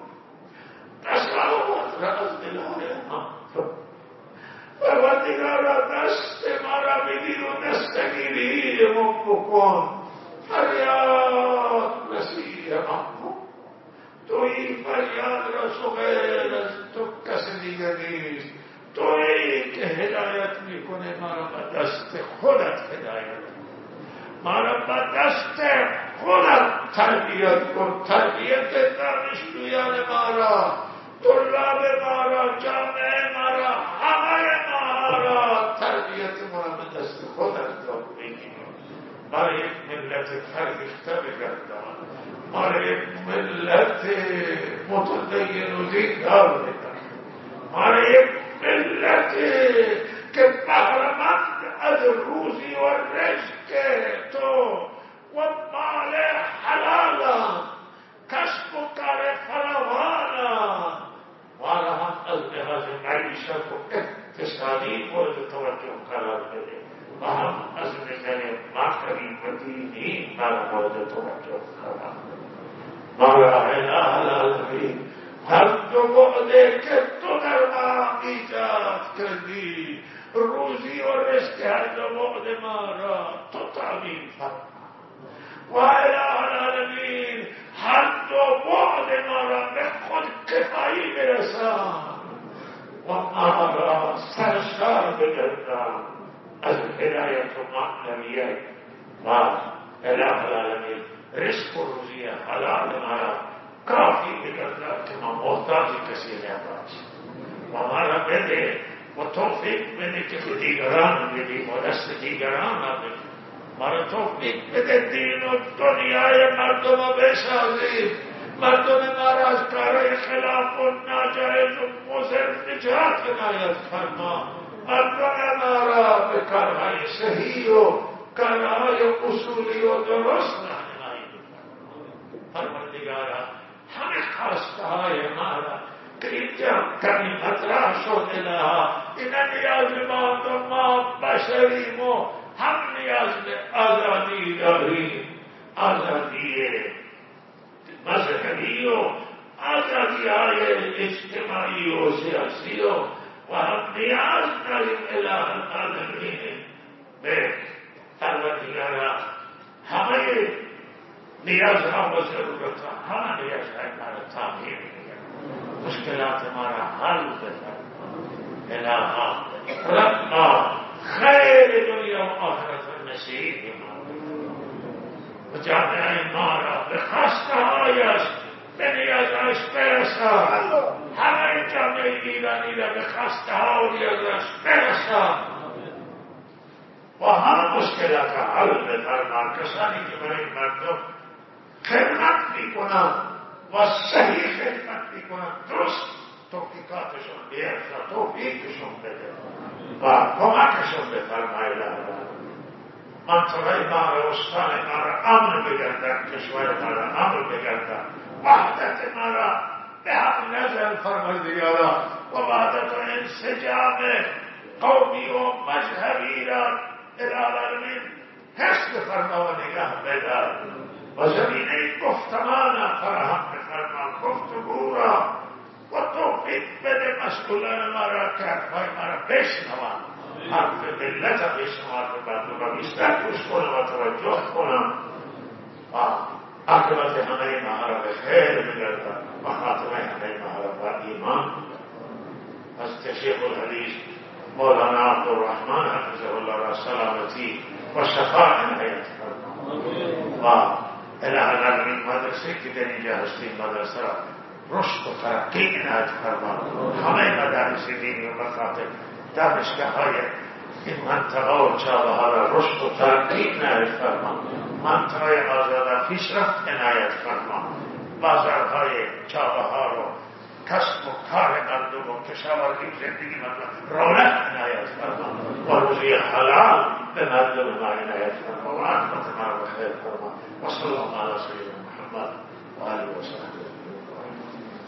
تسامح را از دلار ما رو. پروردگارا دست ما را بگیر و دستگیری ما بکن، فریاد رسی ما کن. تو این فریاد را غیر از تو کس دیگر نیست. تویی که هدایت میکنه، ما را به دست خودت هدایت کن، ما را به دست خودت تربیت کن. تربیت دانشجویان ما را، طلاب ما را، جامعه ما را، همه ما را تربیت ما را به دست خودت بگیر. ما را یک ملت فرهیخته بگردان، ما را یک ملت متدین و دیندار بگردان، ما را یک ملت که بهره‌مند از روزی و رزق تو و مال حلالا، کسب و کار فراوانا، ما را هم از لحاظ معیشت و اقتصادی مورد توجه قرار بده و هم از نظر مذهبی و دینی ما را مورد توجه قرار بده. ما را اله العالمین هر دو بعده که تو در ما ایجاد کردی، روزی و رزق هر دو بعد ما را تو تعمین فرما و اله العالمین هر دو بعد ما را به خود کفایی برسان و ما را سرشار بگردان از هدایت و معنویت و اله العالمین رزق و روزی حلال ما را کافی بگردان که ما محتاج کسی نباشیم و ما را بده و توفیق بده که به دیگران بدیم و دست دیگران بدیم. ما را توفیق بده دین و دنیای مردم را بسازیم، مردم ما را از کارهای خلاف و ناجایز و مضر نجات عنایت فرما، مردم ما را به کارهای صحیح و کارهای اصولی و درست عنایت فرما. پروردگارا همه خواسته های ما را که اینجا کمی مطرح شد الها این نیاز ما بشریم و هم نیاز به آزادی داریم، آزادی مذهبی و آزادی های اجتماعی و سیاسی و هم نیاز داریم اله العالمین به پروردگارا همه نیازها و ضرورتها همه نیازهای ما را تامین کنید، مشکلات ما را حل بفرما الها ربنا خیر دنیا و آخرت نصیب ما و جامعه ما را به خواسته هایش به نیازش برسان، همه جامعه ایرانی را به خواسته ها و نیازش برسان و همه مشکلات را حل بفرما. کسانی که برای مردم خدمت میکنند و صحیح خدمت میکنند درست توفیقاتشون بیارزا، توفیقشون بده و کمکشون بفرمای منطقه ما را، استان ما را امن بگردن، کشور ما را امن بگردن، وحدت ما را به هم نظر پروردگارا و وحدت و انسجام قومی و مذهبی را العالمین حفظ بفرما و نگاه بدار و زمینه گفتمان فراهم بفرما، گفتگو را و توفیق بده مسئولان ما را که حرفهای ما را بشنوند، حرف ملت را بشنوند و مردم را بیشتر گوش کنند و توجه کنند و عاقبت همه ما را به خیر بگردد و خاتمه همه ما را با ایمان. از شیخ الحدیث مولانا عبدالرحمن حفظه الله را سلامتی و شفا عنایت فرما و اله العالمین مدرسه که در اینجا هستیم مدرسه را رشد و ترقی عنایت فرما، همه مدارس دینی و مکاتب دانشگاه های این منطقه و چابه ها را رشد و ترقی عنایت فرما، منطقه آزاد پیشرفت عنایت فرما، بازارهای چابه ها رو کسب و کار مردم و کشاورزی و زندگی مردم رونق عنایت فرما و روزی حلال به مردم ما عنایت فرما و عاقبت ما را بخیر فرما و صلی الله علی سیدنا محمد و آله و صحبه.